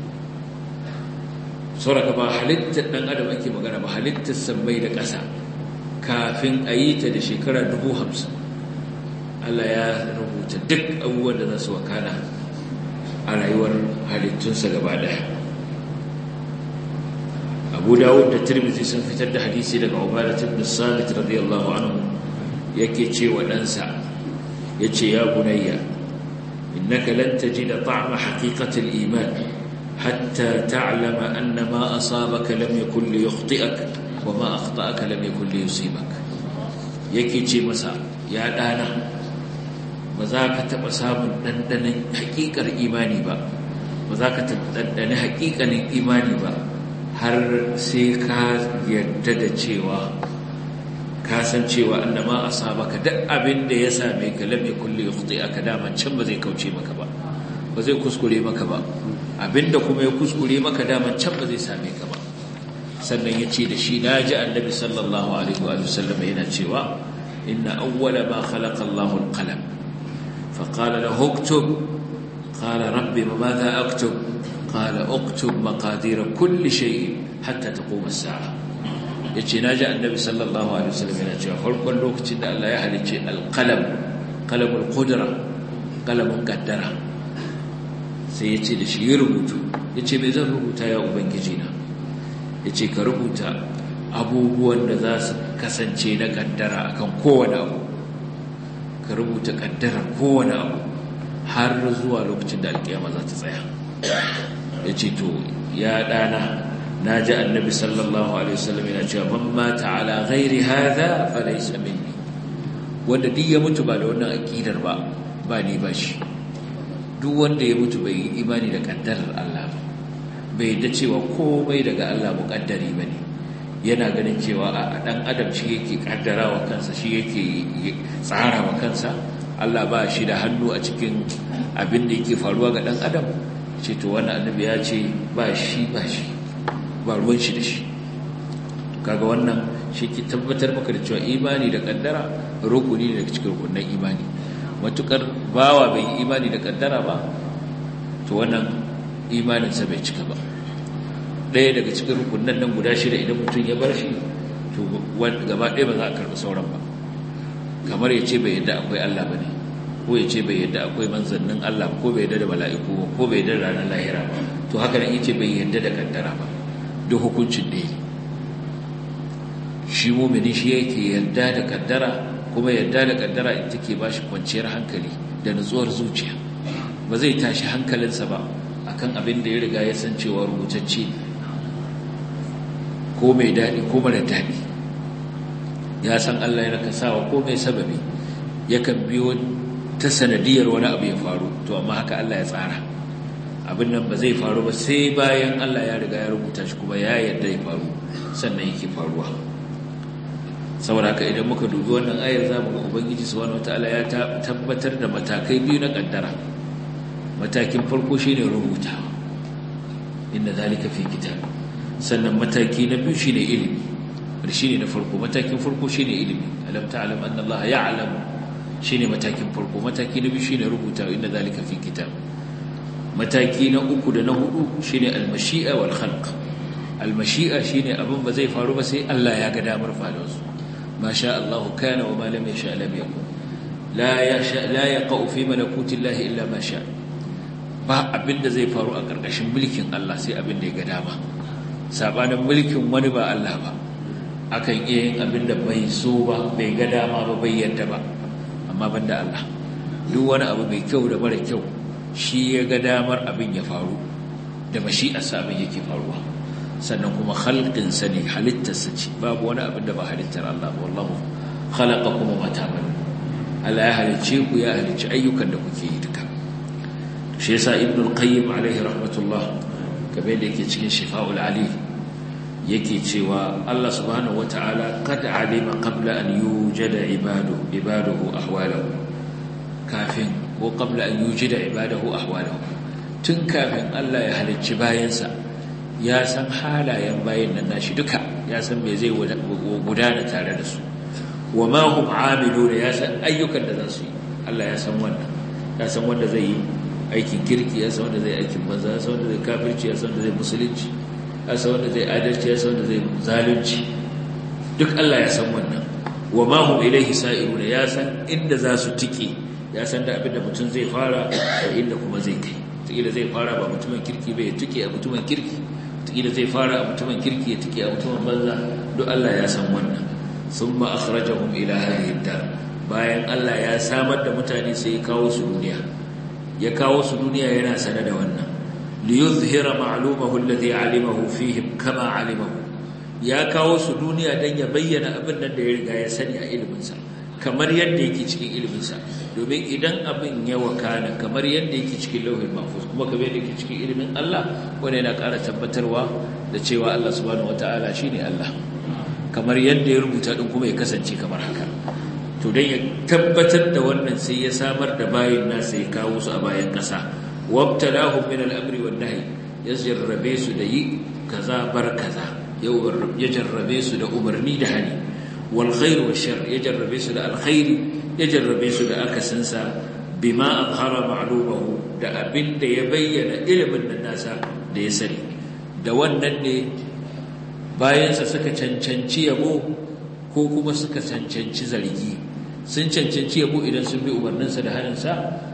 Saboda ba halittar dan adam ake magana ba, halittar sammai da ƙasa kafin a yi ta da shekara 50,000 Allah ya rubuta duk abubuwan da za su wakana a rayuwar halittunsa gaba daya. Abu Dawud da Tirmidhi sun fitar da hadisi daga Ubadah ibn Samit radiyallahu anhu, yake cewa ɗansa, yace ya bunayya innaka lan tajida ta'ma haqiqati al-iman hatta ta'lama anna ma asabaka lam yakun liyukhti'ak wa ma akhta'aka lam yakun liyusibak. Yake ce masa, ya dana, ba za ka taɓa samun ɗanɗanin haƙiƙar imani ba, ba za ka ɗanɗani haƙiƙanin imani ba, har sai ka yarda da cewa, ka san cewa annama asabaka, duk abin da ya same ka lam yakun liyukhti'aka, daman can ba zai kauce maka ba, ba zai kuskure maka ba, abinda kuma ya kuskure maka daman can ba zai same ka ba. Sannan ya ce da shi, na ji annabi sallallahu alaihi wa sallam yana cewa, inna awwala ma khalaqa Allahu al-qalam فقال له اكتب، قال ربي ماذا أكتب؟ قال اكتب مقادير كل شيء حتى تقوم الساعة. yace naji annabi sallallahu alaihi wasallam yana cewa farkon lokacin da Allah ya halicce al-qalam, qalamul qudra, qalamun qaddara, sai yace da shi ya rubutu. Yace me zan rubuta ya ubangiji na? Yace ka rubuta abubuwan da za su kasance na kaddara akan kowane abu, ka rubuta kaddarar kowane abu har zuwa lokacin da alkiyama za ta tsaya. Ya ce to ya ɗana, na ji annabi sallallahu alaihi wasallam yana cewa man mata ala ghairi hadha falaysa minni, wanda duk ya mutu ba da wannan aqidar ba, ba ni ba shi. Duk wanda ya mutu bai yi imani da kaddarar Allah ba, bai da cewa komai daga Allah muƙaddari bane, yana ganin cewa a dan adam shi yake kaddarawa kansa, shi yake tsarawa kansa, Allah ba shi da hannu a cikin abin da yake faruwa ga dan adam, ce to wannan annabi ya ce ba ruwan shi da shi. Kaga wannan shi ke tabbatar maka da cewa imani da kaddara rukuni ne daga cikin rukunin imani. Matukar bawa bai yi imani da kaddara ba, to wannan imaninsa bai cika ba. Ɗaya daga cikin rukunin nan guda shida idan mutum ya bar shi, to gaba ɗaya ba za a karɓi sauran ba. Kamar ya ce bai yadda akwai Allah ba ne, ko ya ce bai yadda akwai manzannin Allah, ko bai yadda da mala'iku, ko bai yadda da ranar lahira ba, to haka nan yace bai yadda da kaddara ba, duk hukuncin ɗaya ne. Shi mumini shi yake yadda da kaddara, kuma yadda da kaddara ita ke ba shi kwanciyar hankali da nutsuwar zuciya. Ba zai tashi hankalinsa ba akan abin da ya riga ya san cewa rubutacce, ko mai daɗi ko mara daɗi. Ya san Allah yana kasawa ko mai sababi, yakan biyo ta sanadiyar wani abu ya faru, to amma haka Allah ya tsara. Abin nan ba zai faru ba sai bayan Allah ya riga ya rubuta shi kuma ya yarda ya faru, sannan yake faruwa. Saboda haka idan muka dubi wannan ayar zamu ga Ubangiji subhanahu wataala ya tabbatar da matakai biyu na kaddara. Matakin farko shine rubutawa, inna zalika fi kitab. Sannan mataki na biyu shine ilimi. Shine na farko, matakin farko shine ilimi. Alam ta'lam anna Allah ya'lam, shine matakin farko. Mataki na biyu shine rubutawa, inna zalika fi kitab. Mataki na uku da na hudu shine al-mashi'a wal khalq. Al-mashi'a shine abin ba zai faru ba sai Allah ya ga damar faruwarsu. ما شاء الله كان وما لم يشاء لم يكن لا يقع في ملكوت الله إلا ما شاء. ba abin da zai faru a ƙarƙashin mulkin Allah sai abin da ya ga dama. Sabanin mulkin wani ba Allah ba, akan iya yin abin da bai so ba, bai ga dama ba, bai yarda ba, amma banda Allah duk wani abu mai kyau da mara kyau shi ya ga damar abin ya faru, da mashi'arsa abin yake faruwa. Sannan kuma khalqinsa ne, halittarsa ce, babu wani abin da ba halittar Allah ba. Wallahu khalaqakum wa ma ta'malun. Allah ya halicce ku, ya halicci ayyukan da kuke yi duka. Shi yasa Ibn al-Qayyim alaihi rahmatullah, kamar da yake cikin Shifa'ul Alil, yake cewa Allah subhanahu wata'ala qad alima qabla an yujada ibaduhu ahwalahu. Kafin ko qabla an yujida ibadahu ahwalahu, tun kafin Allah ya halicci bayansa ya san halayen bayin nan nashi duka, ya san me zai gudana tare da su, wa ma hum amiluna, ya san ayyukan da za su yi. Allah ya san wannan, ya san wanda zai yi aikin kirki, ya san wanda zai aikin banza, ya san wanda zai kafirci, ya san wanda zai musulunci, ya san wanda zai adalci, ya san wanda zai zalunci, duk Allah ya san wannan. Wa ma hum ilaihi sa'iruna, ya san inda za su tike, ya san da abin da mutum zai fara da inda kuma zai kai. Wataƙila zai fara ba mutumin kirki bai tike a mutumin kirki, wataƙila zai fara a mutumin kirki ya tike a mutumin banza, duk Allah ya san wannan. Thumma akhrajahum ila hadhihi ad-dar, bayan Allah ya samar da mutane sai ya kawo su duniya, ya kawo su duniya yana sane da wannan. Liyuzhira ma'lumahu alladhi alimahu fihim kama alimahu, ya kawo su duniya dan ya bayyana abin nan da ya riga ya sani a iliminsa, kamar yadda yake cikin iliminsa. Domin idan abin ya wakana kamar yadda yake cikin lauhin mahfuz, kuma kamar yadda yake cikin ilimin Allah, wanda yana ƙara tabbatarwa da cewa Allah subhanahu wataala shine Allah, kamar yadda ya rubuta din kuma ya kasance kamar haka. To dan ya tabbatar da wannan sai ya samar da bayin nasa, ya kawo su a bayan ƙasa. Wabtalahum min al-amri wan nahy, ya jarrabe su da yi kaza bar kaza, ya jarrabe su da umarni da hani. Wal khair wash shar, ya jarrabe su da alkhairi, ya jarrabe su da akasinsa. Bima azhara ma'lumahu, da abin da ya bayyana ilimin nan nasa da ya sani. Da wannan ne bayansa suka cancanci yabo ko kuma suka cancanci zargi. Sun cancanci yabo idan sun bi umarninsa da haninsa,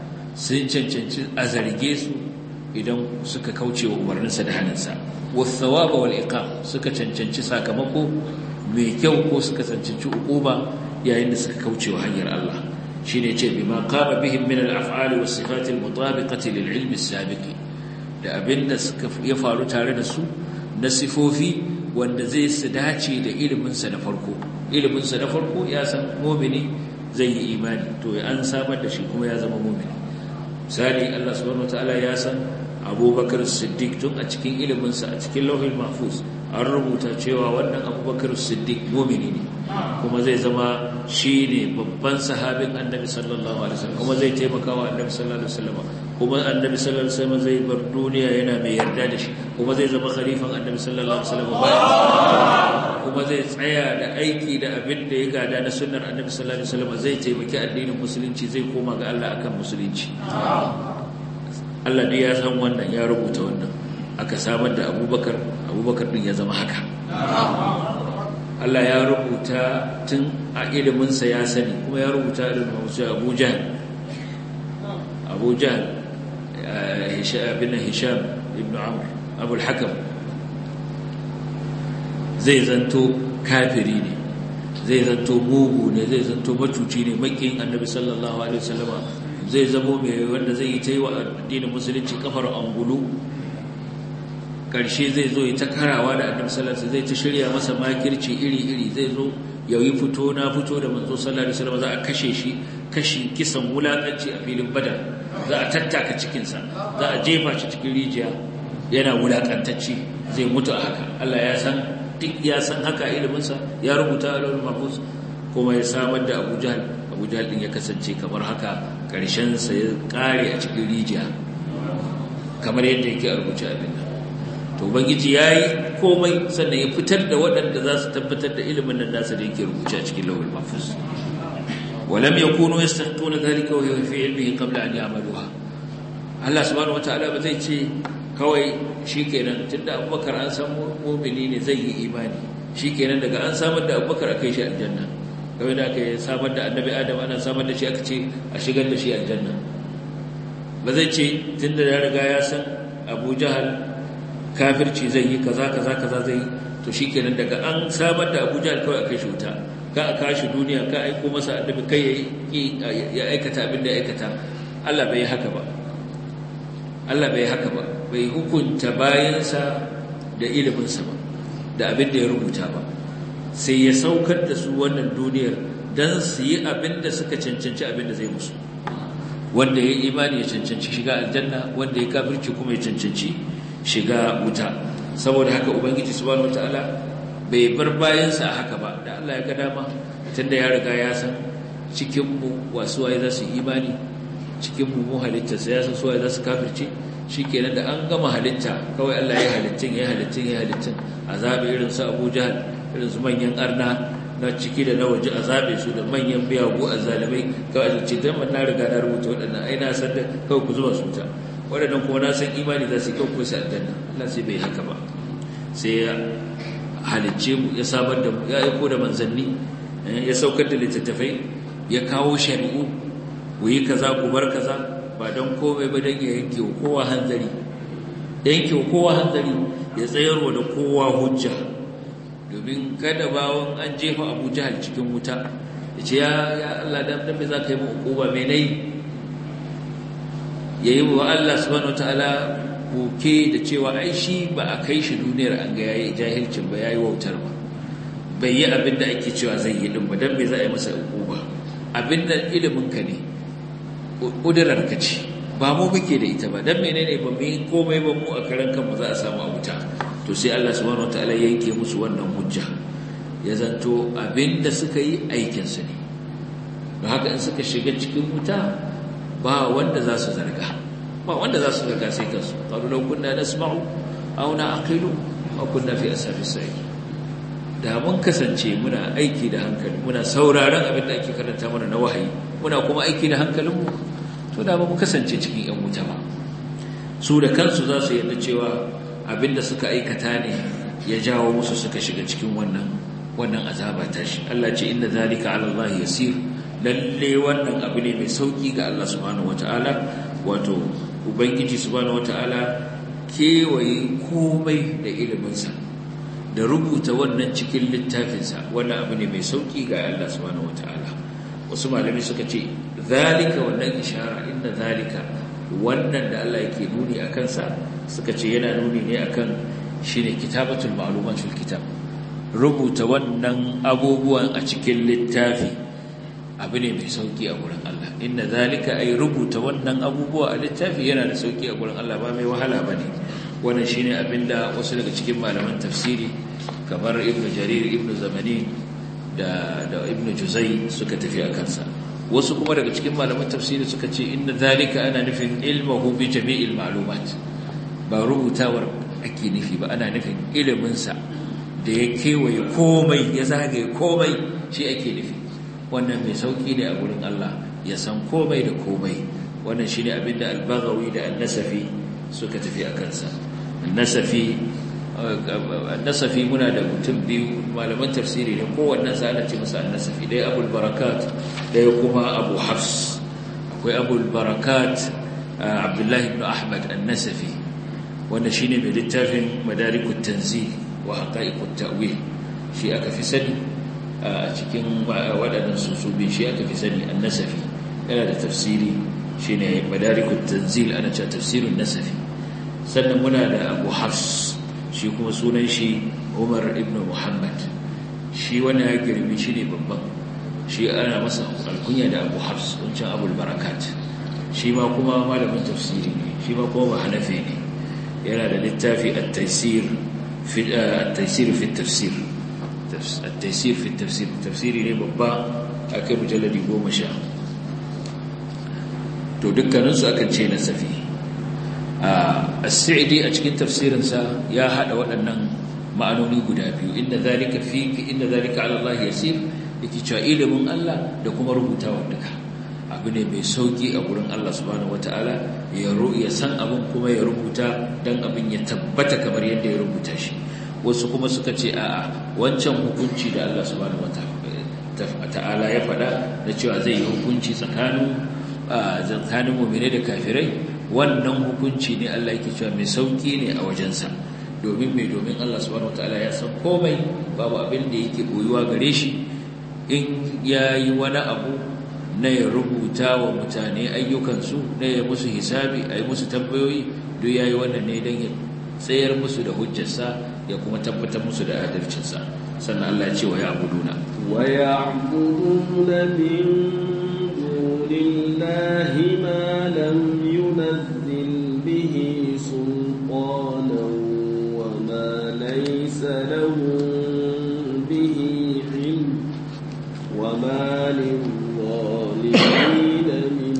sun cancanci a zarge su idan suka kauce wa umarninsa da haninsa. Wathawaba wal iqam, suka cancanci sakamako mai kyau ko suka cancanci uquba yayin da suka kauce wa hanyar Allah. Shine ce bima qama bihim min al-af'ali was-sifati al-mutabiqati lil-ilmi as-sabiqi, da abinda suka ya faru tare da su na sifofi wanda zai su dace da iliminsa na farko. Iliminsa na farko ya san mu'mini zai yi imani, to an samar da shi kuma ya zama mu'mini. Misali, Allah subhanahu wataala ya san Abubakar Siddiq tun a cikin iliminsa, a cikin lauhul mahfuz an rubuta cewa wannan Abubakar Siddiq mu'mini ne kuma zai zama shine babban sahabin Annabi sallallahu alaihi wasallam kuma zai taimaka wa Annabi sallallahu alaihi wasallam kuma Annabi sallallahu alaihi wasallam zai bar duniya yana mai yarda da shi kuma zai zama khalifan Annabi sallallahu alaihi wasallam bayan kuma zai tsaya da aiki da abin da ya gada na sunnar Annabi sallallahu alaihi wasallam zai taimaki addinin musulunci zai koma ga Allah akan musulunci. Allah ne ya san wannan, ya rubuta wannan, aka samar da Abubakar din ya zama haka. Allah ya rubuta tun a iliminsa ya sani kuma ya rubuta ilimin Abu Jahl Hisham ibn Amr Abu al-Hakam zai zanto kafiri ne, zai zanto mugu ne, zai zanto macuci ne, makiyin Annabi sallallahu alaihi wasallama, zai zamo mai wanda zai yi ta yi wa addinin musulunci kafar angulu. Karshe zai zo ya ta karawa da Annabi sallallahu alaihi wasallam, zai ta shirya masa makirci iri-iri, zai zo ya yi fito na fito da manzo sallallahu alaihi wasallam, za a kashe shi kisan wulakanci a filin Badar, za a tattaka cikinsa, za a jefa shi cikin rijiya yana wulakantacci, zai mutu a haka. Allah ya san haka iliminsa, ya rubuta a mahfuz kuma ya samar da Abu Jahl din ya kasance kamar haka, karshen sa ya kare a cikin rijiya kamar yadda yake a rubuce abin nan. To ubangiji yayi komai sannan ya fitar da waɗanda za su tabbatar da ilimin nan nasa da yake rubuce a cikin lawhul mahfuz. Walam yakunu yastahiquna dhalika wa huwa fi ilmihi qabla an ya'maluha. Allah subhanahu wataala ba zai ce kawai shikenan tunda Abubakar an san mu'mini ne zai yi imani, shikenan daga an samar da Abubakar akai shi aljanna, kawai da aka samar da Annabi Adam ana samar da shi aka ce a shigar da shi aljanna. Ba zai ce tunda ya riga ya san Abu Jahal kafirci zai yi kaza zai yi, to shikenan daga an samar da Abu Jahl kawai akai shi wuta, ka aka shi duniya, ka aiko masa annabi kai ya aikata abin da ya aikata. Allah bai haka ba, Allah bai haka ba, bai hukunta bayansa da iliminsa ba, da abin da ya rubuta ba, sai ya saukar da su wannan duniyar dan su yi abin da suka cancanci abin da zai musu. Wanda ya imani ya cancanci shiga aljanna, wanda ya kafirci kuma ya cancanci shiga wuta. Saboda haka ubangiji subhanahu wataala bai bar bayansa a haka ba, da Allah ya ga dama tunda ya riga ya san cikin mu wasu waye za su imani, cikin mu halitta sai ya san su waye za su kafirce, shikenan da an gama halitta kawai Allah ya halittin azabi irin su Abu Jahl, irin su manyan arna na ciki da na waje, azabe su da manyan biyagu azzalimai, kawai ce dan na riga na rubuta wadannan, ai na san da kawai ku zuba su ta waɗannan kuma na san imani za su yi kawai su aljanna. Allah sai bai haka ba, sai ya halicce mu, ya samar da mu, ya aiko da manzanni, ya saukar da littattafai, ya kawo shari'u, ku yi kaza ku bar kaza, ba don komai ba don ya yanke kowa hanzari, ya tsayarwa da kowa hujja, domin kada bawon an jefa Abu Jahal cikin wuta ya ce ya Allah dan me za ka yi mu hukuma me nayi, yayi wa Allah subhanahu wataala koke da cewa ai shi ba a kai shi duniyar an ga yayi jahilcin ba, yayi wautar ba, bai yi abin da ake cewa zai yi din ba, dan me za a yi masa hukuma. Abin da ilimin ka ne, kudurar ka ce, ba mu muke da ita ba, dan menene ba mu yi komai ba mu a karan kanmu za a samu a wuta. To sai Allah subhanahu wataala yanke musu wannan hujja, ya zanto abinda suka yi aikin su ne, don haka in suka shiga cikin wuta ba wanda za su zarga sai kansu. qalu law kunna nasma'u aw na'qilu aw kunna fi ashabis sa'ir. Da mun kasance muna aiki da hankali, muna sauraron abin da ake karanta mana na wahayi, muna kuma aiki da hankalinmu, to da mu kasance cikin yan wuta ba. Su da kansu za su yarda cewa abinda suka aikata ne ya jawo musu suka shiga cikin wannan azaba tashi. Allah ce inna zalika ala Allah yasir, lalle wannan abu ne mai sauki ga Allah subhanahu wataala. Wato ubangiji subhanahu wataala kewaye komai da iliminsa, da rubuta wannan cikin littafinsa, wannan abu ne mai sauki ga Allah subhanahu wataala. Wasu malami suka ce zalika, wannan ishara, inna zalika, wannan da Allah yake nuni a kansa, suka ce yana nuni ne akan shine kitabatul ma'lumat fil kitab, rubuta wannan abubuwan a cikin littafi abu ne mai sauki a gurin Allah. Inna zalika, ay rubuta wannan abubuwa a littafi yana da sauki a gurin Allah, ba mai wahala bane. wannan shine abinda wasu daga cikin malaman tafsiri kamar ibnu jarir ibnu zamani da ibnu juzai suka tafi a kansa. Wasu kuma daga cikin malaman tafsiri suka ce inna zalika ana nufin ilmuhu bi jami'il ma'lumat, ba rubutawar ake nufi ba, ana nufin iliminsa da ya kewaye komai, ya zagaye komai, shi ake nufi. Wannan mai sauki ne a gurin Allah, ya san komai da komai. Wannan shine abinda al-Baghawi da an-Nasafi suka tafi a kansa. An-Nasafi muna da mutum biyu malaman tafsiri ne, kowannen sa ana ce masa an-Nasafi, dai Abul Barakat, dai kuma Abu Hafs. Akwai Abul Barakat Abdullah ibn Ahmad an-Nasafi, wanda shine mai littafin Madarikut Tanzil wa Haqa'iqut Ta'wil. Shi aka fi sani a cikin waɗannan susubi, shi aka fi sani an-Nasafi. Yana da tafsiri shine Madarikut Tanzil, ana cewa tafsirun Nasafi. Sannan muna da Abu Hafs, shi kuma sunan shi Umar ibn Muhammad. Shi wannan ya girmi shi ne babban, shi ana masa alkunya da Abu Hafs, wancan Abul Barakat. Shi ma kuma malamin tafsiri ne, shi ma kuma ba Hanafi ne. Yana da littafi at-Taysir fi at-Taysir fi at-Tafsir. At-Taysir fi at-Tafsir, tafsiri ne babba, akai mujalladi 10. To dukkaninsu akan ce Nasafi. As-Sa'di a cikin tafsirinsa ya hada waɗannan ma'anoni guda biyu, inna zalika ala Allah yasir, yake cewa ilimin Allah da kuma rubutawa duka abu ne mai sauki a gurin Allah subhanahu wataala, ya san abin kuma ya rubuta dan abin ya tabbata kamar yadda ya rubuta shi. Wasu kuma suka ce a'a, wancan hukunci da Allah subhanahu wataala ya faɗa da cewa zai yi hukunci tsakanin mu'mini da kafirai, wannan hukunci ne Allah yake cewa mai sauki ne a wajensa. Domin Allah subhanahu wataala ya san komai, babu abin da yake boyuwa gare shi. In yayi wani abu na ya rubuta wa mutane ayyukansu, na ya musu hisabi, ayi musu tambayoyi, duk yayi wannan ne dan ya tsayar musu da hujjarsa, ya kuma tabbatar musu da adalcinsa. Sannan Allah ya ce wa ya'buduna min dunillahi ma lam ينزل به سلطانا وما ليس له به علم وما للظالمين من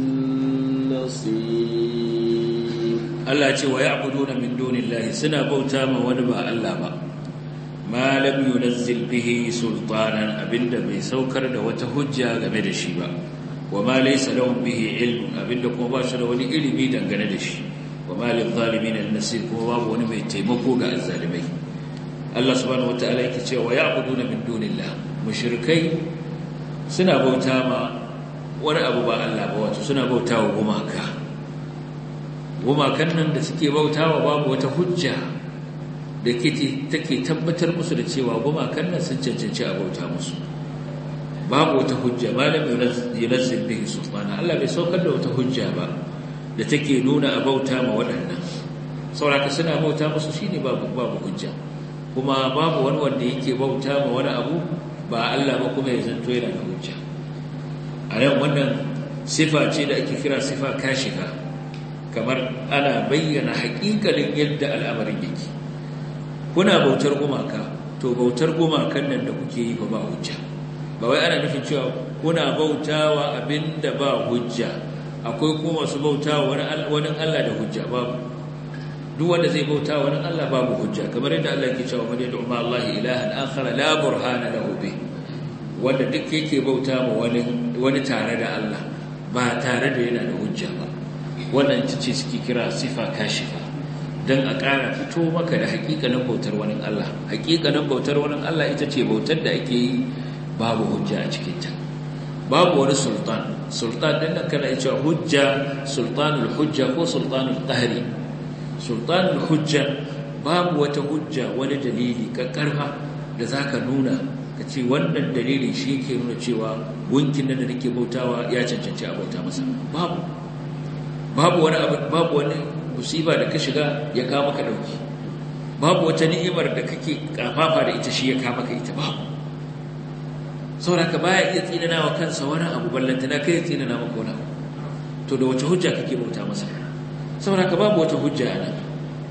نصير. الله يقول ويعبدون من دون الله سنا بوتا ما ونبا الله با ما لم ينزل به سلطانا abinda bai saukar da wata hujja game da shi ba, وما ليس لهم به علم abinda kuma ba shi da wani ilimi dangane da shi, وما للظالمين النصير kuma babu wani mai taimako ga azzalimai. Allah subhanahu wataala yake cewa ya'buduna min dunillah, mushrikai suna bauta ma wani abu ba Allah ba, wato suna bautawa gumakan nan da suke bautawa babu wata hujja da take tabbatar musu da cewa gumakan nan sun cancanci a bauta musu. Babu wata hujja, malam yunazzil bihi sultana, Allah bai saukar da wata hujja ba da take nuna a bauta ma waɗannan. Sauraka suna bauta musu shine babu hujja, kuma babu wani wanda yake bauta ma wani abu ba Allah ba kuma ya zanto yana da hujja. A nan wannan sifa ce da ake kira sifa kashifa, kamar ana bayyana haƙiƙanin yadda al'amarin yake. Kuna bautar gumaka, to bautar gumakan nan da kuke yi ba hujja. Ba wai ana nufin cewa kuna bautawa abinda ba hujja, akwai kuma masu bautawa wani Allah da hujja, babu. Duk wanda zai bautawa wani Allah babu hujja, kamar yadda Allah yake cewa man yad'u ma Allah ilahan akhar la burhana lahu bih, wanda duk yake bautawa wani tare da Allah ba tare da yana da hujja ba, wannan ce suke kira sifa kashifa, dan a ƙara fito maka da haƙiƙanin bautar wani Allah. Haƙiƙanin bautar wani Allah ita ce bautar da ake yi babu hujja a cikinta, babu wani sultan din nan kana cewa hujja, sultanul hujja ko sultanul qahri. Sultanul hujja babu wata hujja, wani dalili kakkarfa da zaka nuna ka ce wannan dalili shi yake nuna cewa gunkin nan da nake bautawa ya cancanci a bauta masa. Babu wani musiba da ka shiga ya kawo maka dauki, babu wata ni'imar da kake kafafa da ita shi ya kawo maka ita, babu. Sauraka baya iya tsinana wa kansa wani abu, ballantana kai ya tsinana maka wani abu. To da wace hujja kake bauta masa? Sauraka babu wata hujja a nan.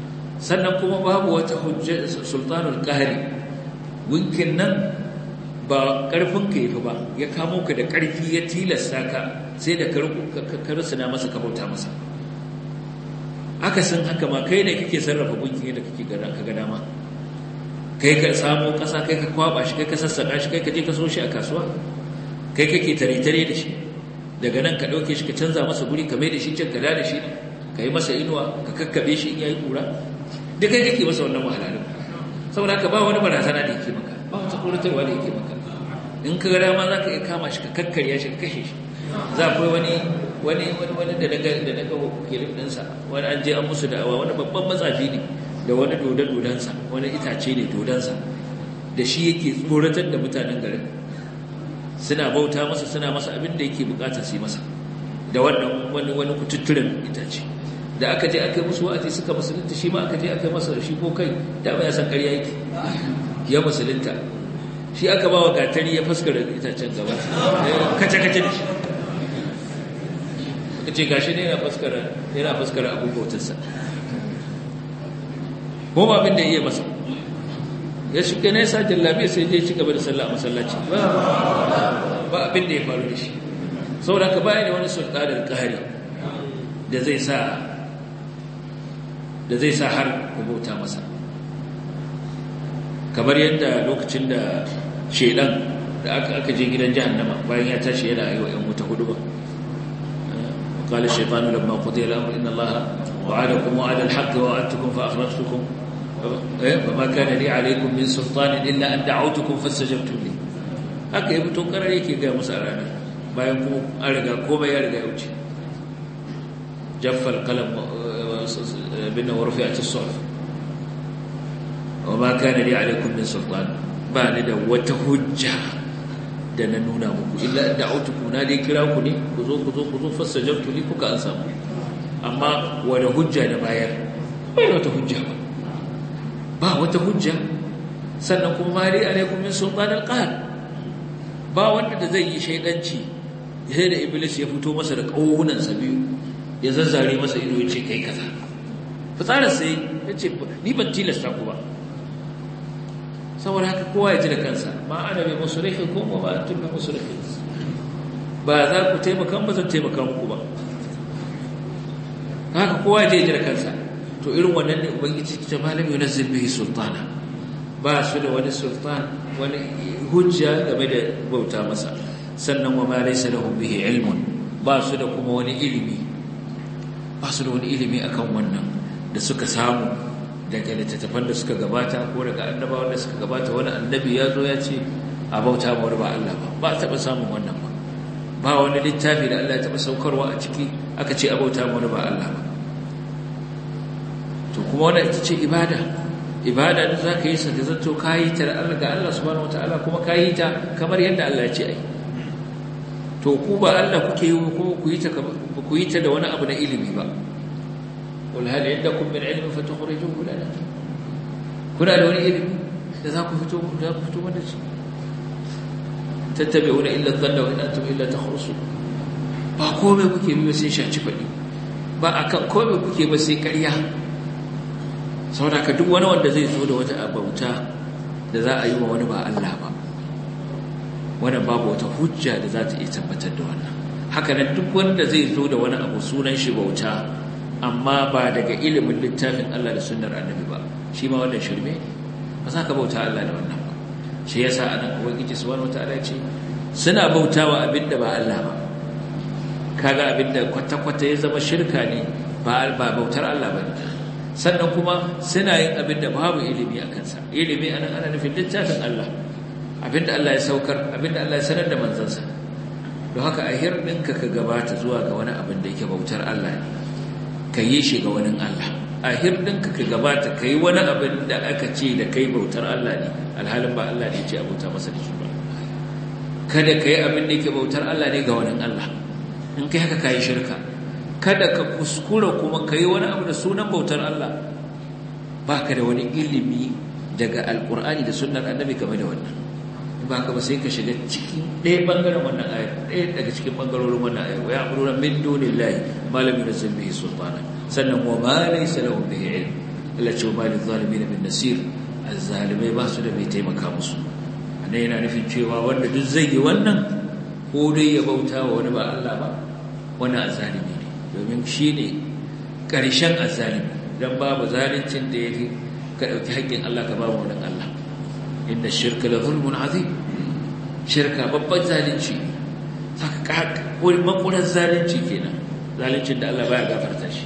sannan kuma babu wata hujja sultanul qahri gunkin nan ba karfin ka yafi ba ya kamo ka da karfi ya tilasta ka sai da ka rusuna masa ka bauta masa akasin haka ma kai ne kake sarrafa gunkin yadda kake ga dama kai ka samu kasa kai ka kwaba shi kai ka sassaka shi kai ka je ka so shi a kasuwa kai kake tare da shi daga nan ka dauke shi ka canza masa guri ka mai da shi can ka da shi ka yi masa inuwa ka kakkabe shi in yayi kura duk kai kake masa wannan wahalalin saboda haka ba wani barazana da yake maka ba wata kuratarwa da yake maka in ka ga dama za ka iya kama shi ka kakkarya shi ka kashe shi za akwai wani da daga kilif ɗinsa wani an je an musu da'awa wani babban matsafi ne da wani dodansa wani itace ne dodansa da shi yake tsoratar da mutanen garin suna bauta masa suna masa abin da yake bukatar su yi masa da wannan wani kututturen itace da aka je aka yi musu wa'azi suka musulunta shi ma aka je aka yi masa shi ko kai da ba ya san ƙarya yake ya musulunta shi aka ba wa gatari ya faskara itacen gaba kace-kace da shi aka ce gashi ne yana faskara abin bautarsa ko ba abin da iya masa ya shi kai na yasa jallabi sai je ci gaba da sallah a masallaci ba abin da ya faru da shi saboda ka bayan da wani sultanin ƙahari da zai sa har ku bauta masa kamar yadda lokacin da shedan da aka je gidan jahannama bayan ya tashi yana yi wa ‘yan wuta hudu ba قال الشيطان لما قضي الأمر إن الله وعدكم وعد الحق ووعدتكم فأخلفتكم فما كان لي عليكم من سلطان إلا أن دعوتكم فاستجبتم لي haka ya fito karar yake ga musu a ranar bayan kuma an riga komai ya riga ya wuce jaffal kalam bin warfi'at as-suhuf wa ma kana li alaykum min sultan ba ni da wata hujja da na nuna muku illa da'utukum na dai kira ku ne ku zo fasajabtu li kuka an samu amma wala hujja da bayar bai wata hujja ba wata hujja sannan kuma mali alaikum min sultan al-qahr ba wanda da zai yi shaidanci sai da iblis ya fito masa da kaunan sa biyu ya zazzare masa ido ya ce kai kaza fitsara sai ya ce ni ban tilasta ku ba saboda haka kowa ya ji da kansa ma ana bi musrihi ko ba antum bi musrihi ba za ku taimaka ba zan taimaka muku ba haka kowa ya ji da kansa to irin wannan ne ubangiji ta malami yunazzil bihi sultana ba su da wani sultan wani hujja game da bauta masa sannan wa ma laysa lahum bihi ilmun ba su da kuma wani ilimi akan wannan da suka samu daga littattafan da suka gabata ko daga annabawan da suka gabata wani annabi ya zo ya ce a bauta ma wani ba Allah ba a taɓa samun wannan ba wani littafi da Allah ya taɓa saukarwa a ciki aka ce a bauta ma wani ba Allah ba to kuma wannan ita ce ibada da za ka yi sa da zato ka yi ta ga Allah subhanahu wataala kuma ka yi ta kamar yadda Allah ya ce ai to ku ba Allah kuke yi ko ku yi ta da wani abu na ilimi ba قل هل عندكم من علم فتخرجوه لنا kuna da wani ilimi da za ku fito mana shi tattabi'una illa dhanna wa in antum illa takhrusun ba komai kuke bi sai shaci fadi ba akan komai kuke ba sai ƙarya saboda ka duk wani wanda zai zo da wata abauta da za a yi wa wani ba Allah ba wannan babu wata hujja da za ta iya tabbatar da wannan haka nan duk wanda zai zo da wani abu sunan shi bauta amma ba daga ilimin littafin Allah da sunnar annabi ba shi ma wannan shirme ba za ka bauta Allah da wannan ba shi yasa anan ubangiji subhanahu wataala ya ce suna bautawa abinda ba Allah ba kaga abinda kwata-kwata ya zama shirka ne ba bautar Allah ba ne sannan kuma suna yin abinda babu ilimi a kansa ilimi anan ana nufin littafin Allah abinda Allah ya saukar abinda Allah ya sanar da manzansa don haka a hirɗinka ka gabata zuwa ga wani abin da yake bautar Allah ne ka yi shi ga wani Allah a hirɗinka ka gabata ka yi wani abin da aka ce da kai bautar Allah ne alhalin ba Allah ne ce a bauta masa da shi ba kada ka yi abin da yake bautar Allah ne ga wani Allah in kai haka ka yi shirka kada ka kuskura kuma ka yi wani abu da sunan bautar Allah ba ka da wani ilimi daga alkur'ani da sunnar annabi game da wannan ba ka ba sai ka shiga cikin ɗaya ɓangaren wannan ayar ɗaya daga cikin ɓangarorin wannan ayar wa ya'muruna min dunillahi ma lam yunzil bihi sultana sannan wa ma laysa lahum bihi ilm Allah ce ba lil zalimin min nasir azzalimai ba su da mai taimaka musu. Ana yana nufin cewa wanda duk zai yi wannan ko dai ya bauta wa wani ba Allah ba wani azzalimi ne, domin shi ne ƙarshen azzalimi, don babu zalincin da ya fi ka ɗauki haƙƙin Allah ka ba wa wani Allah. Inna shirka la zulmun azim, shirka babban zalunci, saka makulan zalunci kenan, zaluncin da Allah baya gafarta shi.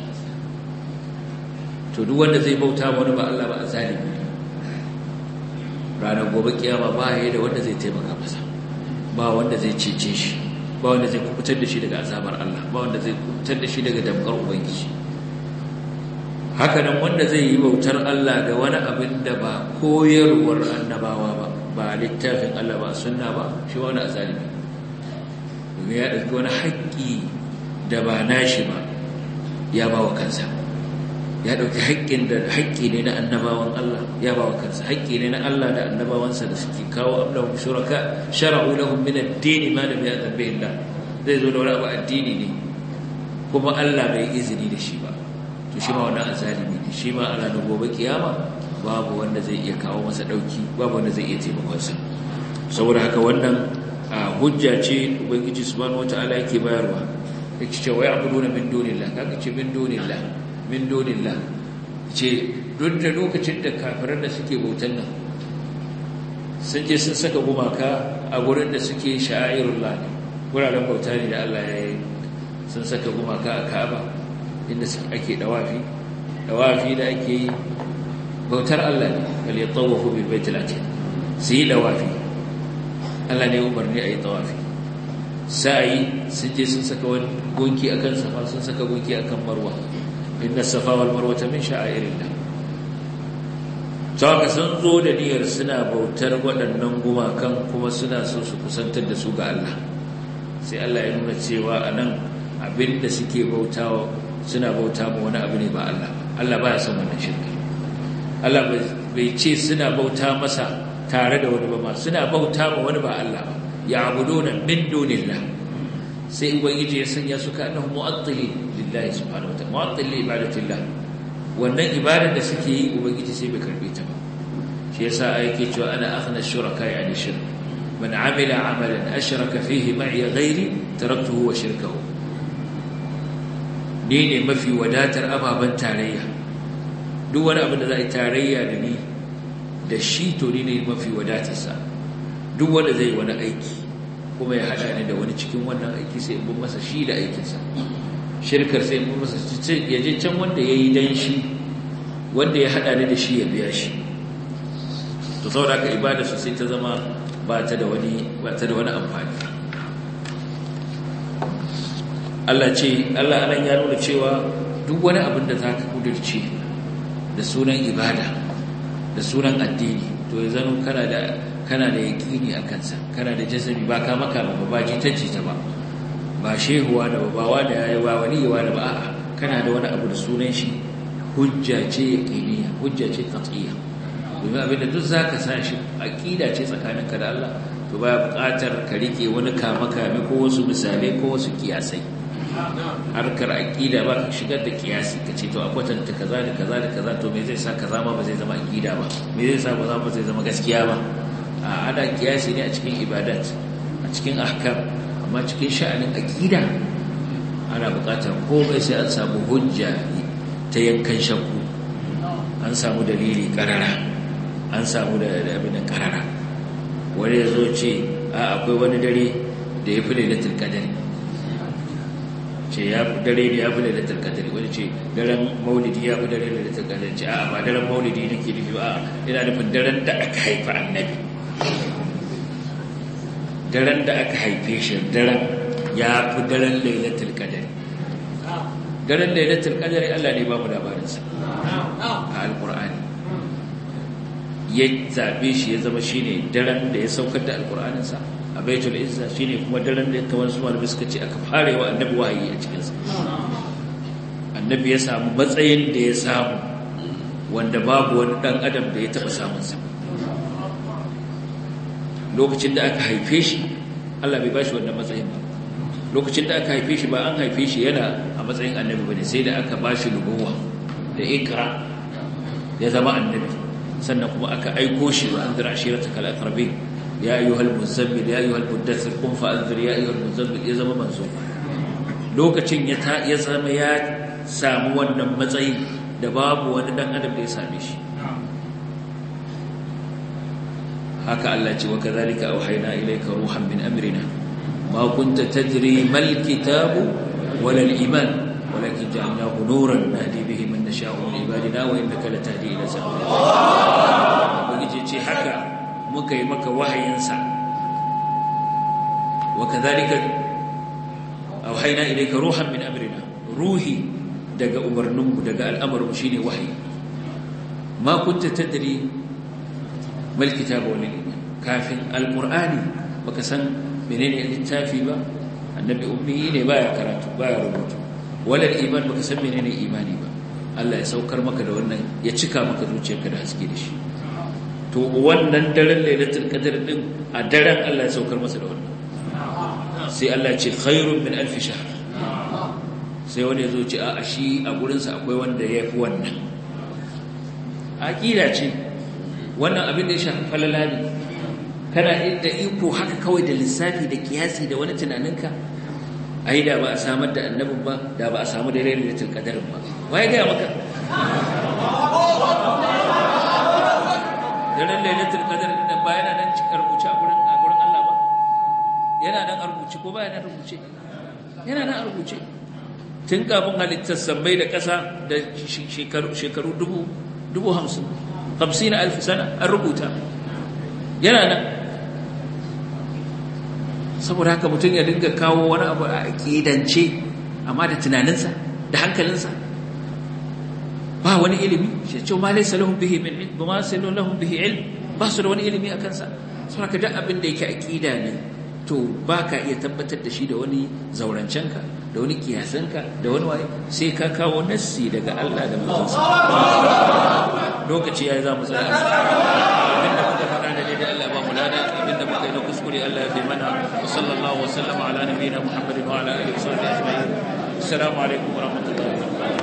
To duk wanda zai bauta wa wani ba Allah ba azzalimi ne. Ranar gobe kiyama ba ya da wanda zai taimaka masa, ba wanda zai cece shi, ba wanda zai kubutar da shi daga azabar Allah, ba wanda zai kubutar da shi daga damkar Ubangiji. Hakanan wanda zai yi bautar Allah da wani abin da ba koyarwar annabawa ba littafin Allah ba sunna ba, shi wani azalimi, domin ya ɗauki wani haƙƙi da ba nashi ba ya ba wa kansa, ya ɗauki haƙƙin da haƙƙi ne na annabawan Allah ya ba wa kansa, haƙƙi ne na Allah da annabawansa da suke kawo amlahum shuraka shara'u lahum min ad-din ma lam ya'zan bihi Allah. Zai zo da wani abu addini ne kuma Allah bai izini da shi ba, to shi ma wannan azalimi ne, shi ma a ranar gobe kiyama babu wanda zai iya kawo masa ɗauki, babu wanda zai iya taimakonsa. Saboda haka wannan hujja ce Ubangiji subhanahu wata'ala yake bayarwa, yake cewa ya'buduna min dunillah, kaga ce min dunillah ce duk da lokacin da kafiran da suke bautan nan sun je sun saka gumaka a gurin da suke sha'airullah ne, wuraren bauta ne da Allah ya yi, sun saka gumaka a Ka'aba inda ake dawafi da ake yi bautar Allah ne, bal yatawafu bil baitil atiq, su yi dawafi, Allah ne umarni a yi tawafi. Sa'i sun je sun saka wani gunki akan Safa, sun saka gunki akan Marwa, inna Safa wal Marwa min sha'airillah. Saka sun zo da niyyar suna bautar waɗannan gumakan kuma suna so su kusantar da su ga Allah. Sai Allah ya nuna cewa anan abinda suke bautawa suna bauta ma wani abu ne ba Allah. Allah baya son wannan shirka. Allah bai ce suna bauta masa tare da wani ba, suna bauta ma wani ba Allah ba. Ya'buduna min dunillah. Sai ubangiji ya sanya su ka annahu mu'attili lillahi subhanahu wa ta'ala, mu'attili ibadatillah. Wannan ibadar da suke yi ubangiji sai bai karbe ta ba. Shi yasa yake cewa ana akhna shuraka yani shirk. Man amila amalan ashraka fihi ma'i ghairi taraktuhu wa shirkahu. Ni ne mafi wadatar ababen tarayya, duk wani abin da za a yi tarayya da ni da shi to ni ne mafi wadatarsa. Duk wanda zai wani aiki kuma ya haɗa ni da wani cikin wannan aiki sai in bin masa shi da aikinsa, shirkar sai in bin masa ya je can wanda ya yi dan shi, wanda ya haɗa ni da shi ya biya shi. To saboda haka ibadarsu sai ta zama ba ta da wani amfani. Allah anan ya nuna cewa duk wani abin da za ka kudurce da sunan ibada da sunan addini to ya zano kana da yaƙini a kansa, kana da jazami, ba ka maka ba jita-jita ba shehuwa da ba da yayi ba wani yawa da ba, a'a kana da wani abu da sunan shi hujja ce yaqiniya, hujja ce qat'iyya. domin abin da duk zaka sa shi aqida ce tsakaninka da Allah to baya buƙatar ka rike wani kame ko wasu misalai ko wasu kiyasai. Harkar aqida ba ka shigar da kiyasi ka ce to a kwatanta kaza da kaza da kaza to me zai sa kaza ma ba zai zama aqida ba, me zai sa ba zai zama gaskiya ba. Ana kiyasi ne a cikin ibadat, a cikin ahkam, amma cikin sha'anin aqida ana buƙatar komai sai an samu hujja ta yankan shakku, an samu dalili karara, an samu da abin karara. Wani yazo ce akwai wani dare da ya fi lailatul qadr, ce ya fi dare da ya fi lailatul qadr, wani ce daren maulidi ya fi dare da lailatul qadr, ce ba daren maulidi nake nufi ba, ina nufin daren da aka haifa annabi, daren da aka haife shi, daren ya fi daren lailatul qadr. Daren lailatul qadr Allah ne ba mu labarinsa a alqur'ani, ya zabe shi ya zama shine daren da ya saukar da alqur'aninsa a baitul izza, shine kuma daren da kawai su malamai suka ce aka fara wa annabi wahayi a cikinsa. Annabi ya samu matsayin da ya samu wanda babu wani dan adam da ya taba samunsa. Lokacin da aka haife shi Allah bai bashi wannan matsayin ba. Lokacin da aka haife shi ba an haife shi yana a matsayin annabi bane, sai da aka bashi nubuwa da ikra, ya zama annabi sannan kuma aka aiko shi wa anzir ashiratakal aqrabin ya ayyuhal muzammil ya ayyuhal muddathir qum fa anzir ya ayyuhal muzammil ya zama manzo lokacin ya zama ya samu wannan matsayi da babu wani dan adam da ya same shi haka Allah ce wa kadhalika auhayna ilayka ruhan min amrina ma kunta tadri mal kitabu wala al iman walakin ja'alnahu nuran nahdi bihi man nasha'u min ibadina wa innaka latahdi ila siratin mustaqim ce haka muka yi maka wahayinsa wa kadhalika auhayna ilayka ruhan min amrina ruhi daga umarninmu daga al'amarin shine wahayi ma kunta tadri mal kitabu wal iman kafin alqur'ani baka san menene littafi ba annabi ummi ne baya karatu baya rubutu wala iman baka san menene imani ba Allah ya saukar maka da wannan ya cika maka zuciyarka da haske da shi to wannan daren lailatul qadr din a daren Allah ya saukar masa da wannan sai Allah ya ce khairun min alf shahr sai wani ya zo ce a shi a gurin sa akwai wanda yafi wannan aqida ce wannan abin da ya shafi falala ne kana da iko haka kawai da lissafi da kiyasi da wani tunaninka ai da ba a samar da annabin ba da ba a samu da lailatul qadr ba waye ga maka daren lailatul qadr din ba yana nan cikin rubuce a gurin Allah ba yana nan a rubuce ko ba yana rubuce yana nan a rubuce tun kafin halittar sammai da ƙasa da shekaru 50,000 50,000 sana an rubuta yana nan saboda haka mutum ya dinga kawo wani abu a aƙidance amma da tunaninsa da hankalinsa ba wani ilimi shi ce ma laysa lahum bihi min ilm ba sai lahum bihi ilm ba su da wani ilimi a kansa saboda haka duk abin da yake aƙida ne to baka iya tabbatar da shi da wani zaurancenka da wani kiyasanka da wani waye sai ka kawo nassi daga Allah da manzonsa lokaci yayi za mu tsaya abinda muka faɗa da dai Allah ba mu lada abinda muka yi na kuskure Allah ya fi mana wa sallallahu wa sallama ala nabiyina Muhammadin wa ala alihi wa sahbihi ajma'in assalamu alaikum wa rahmatullahi wa barakatuh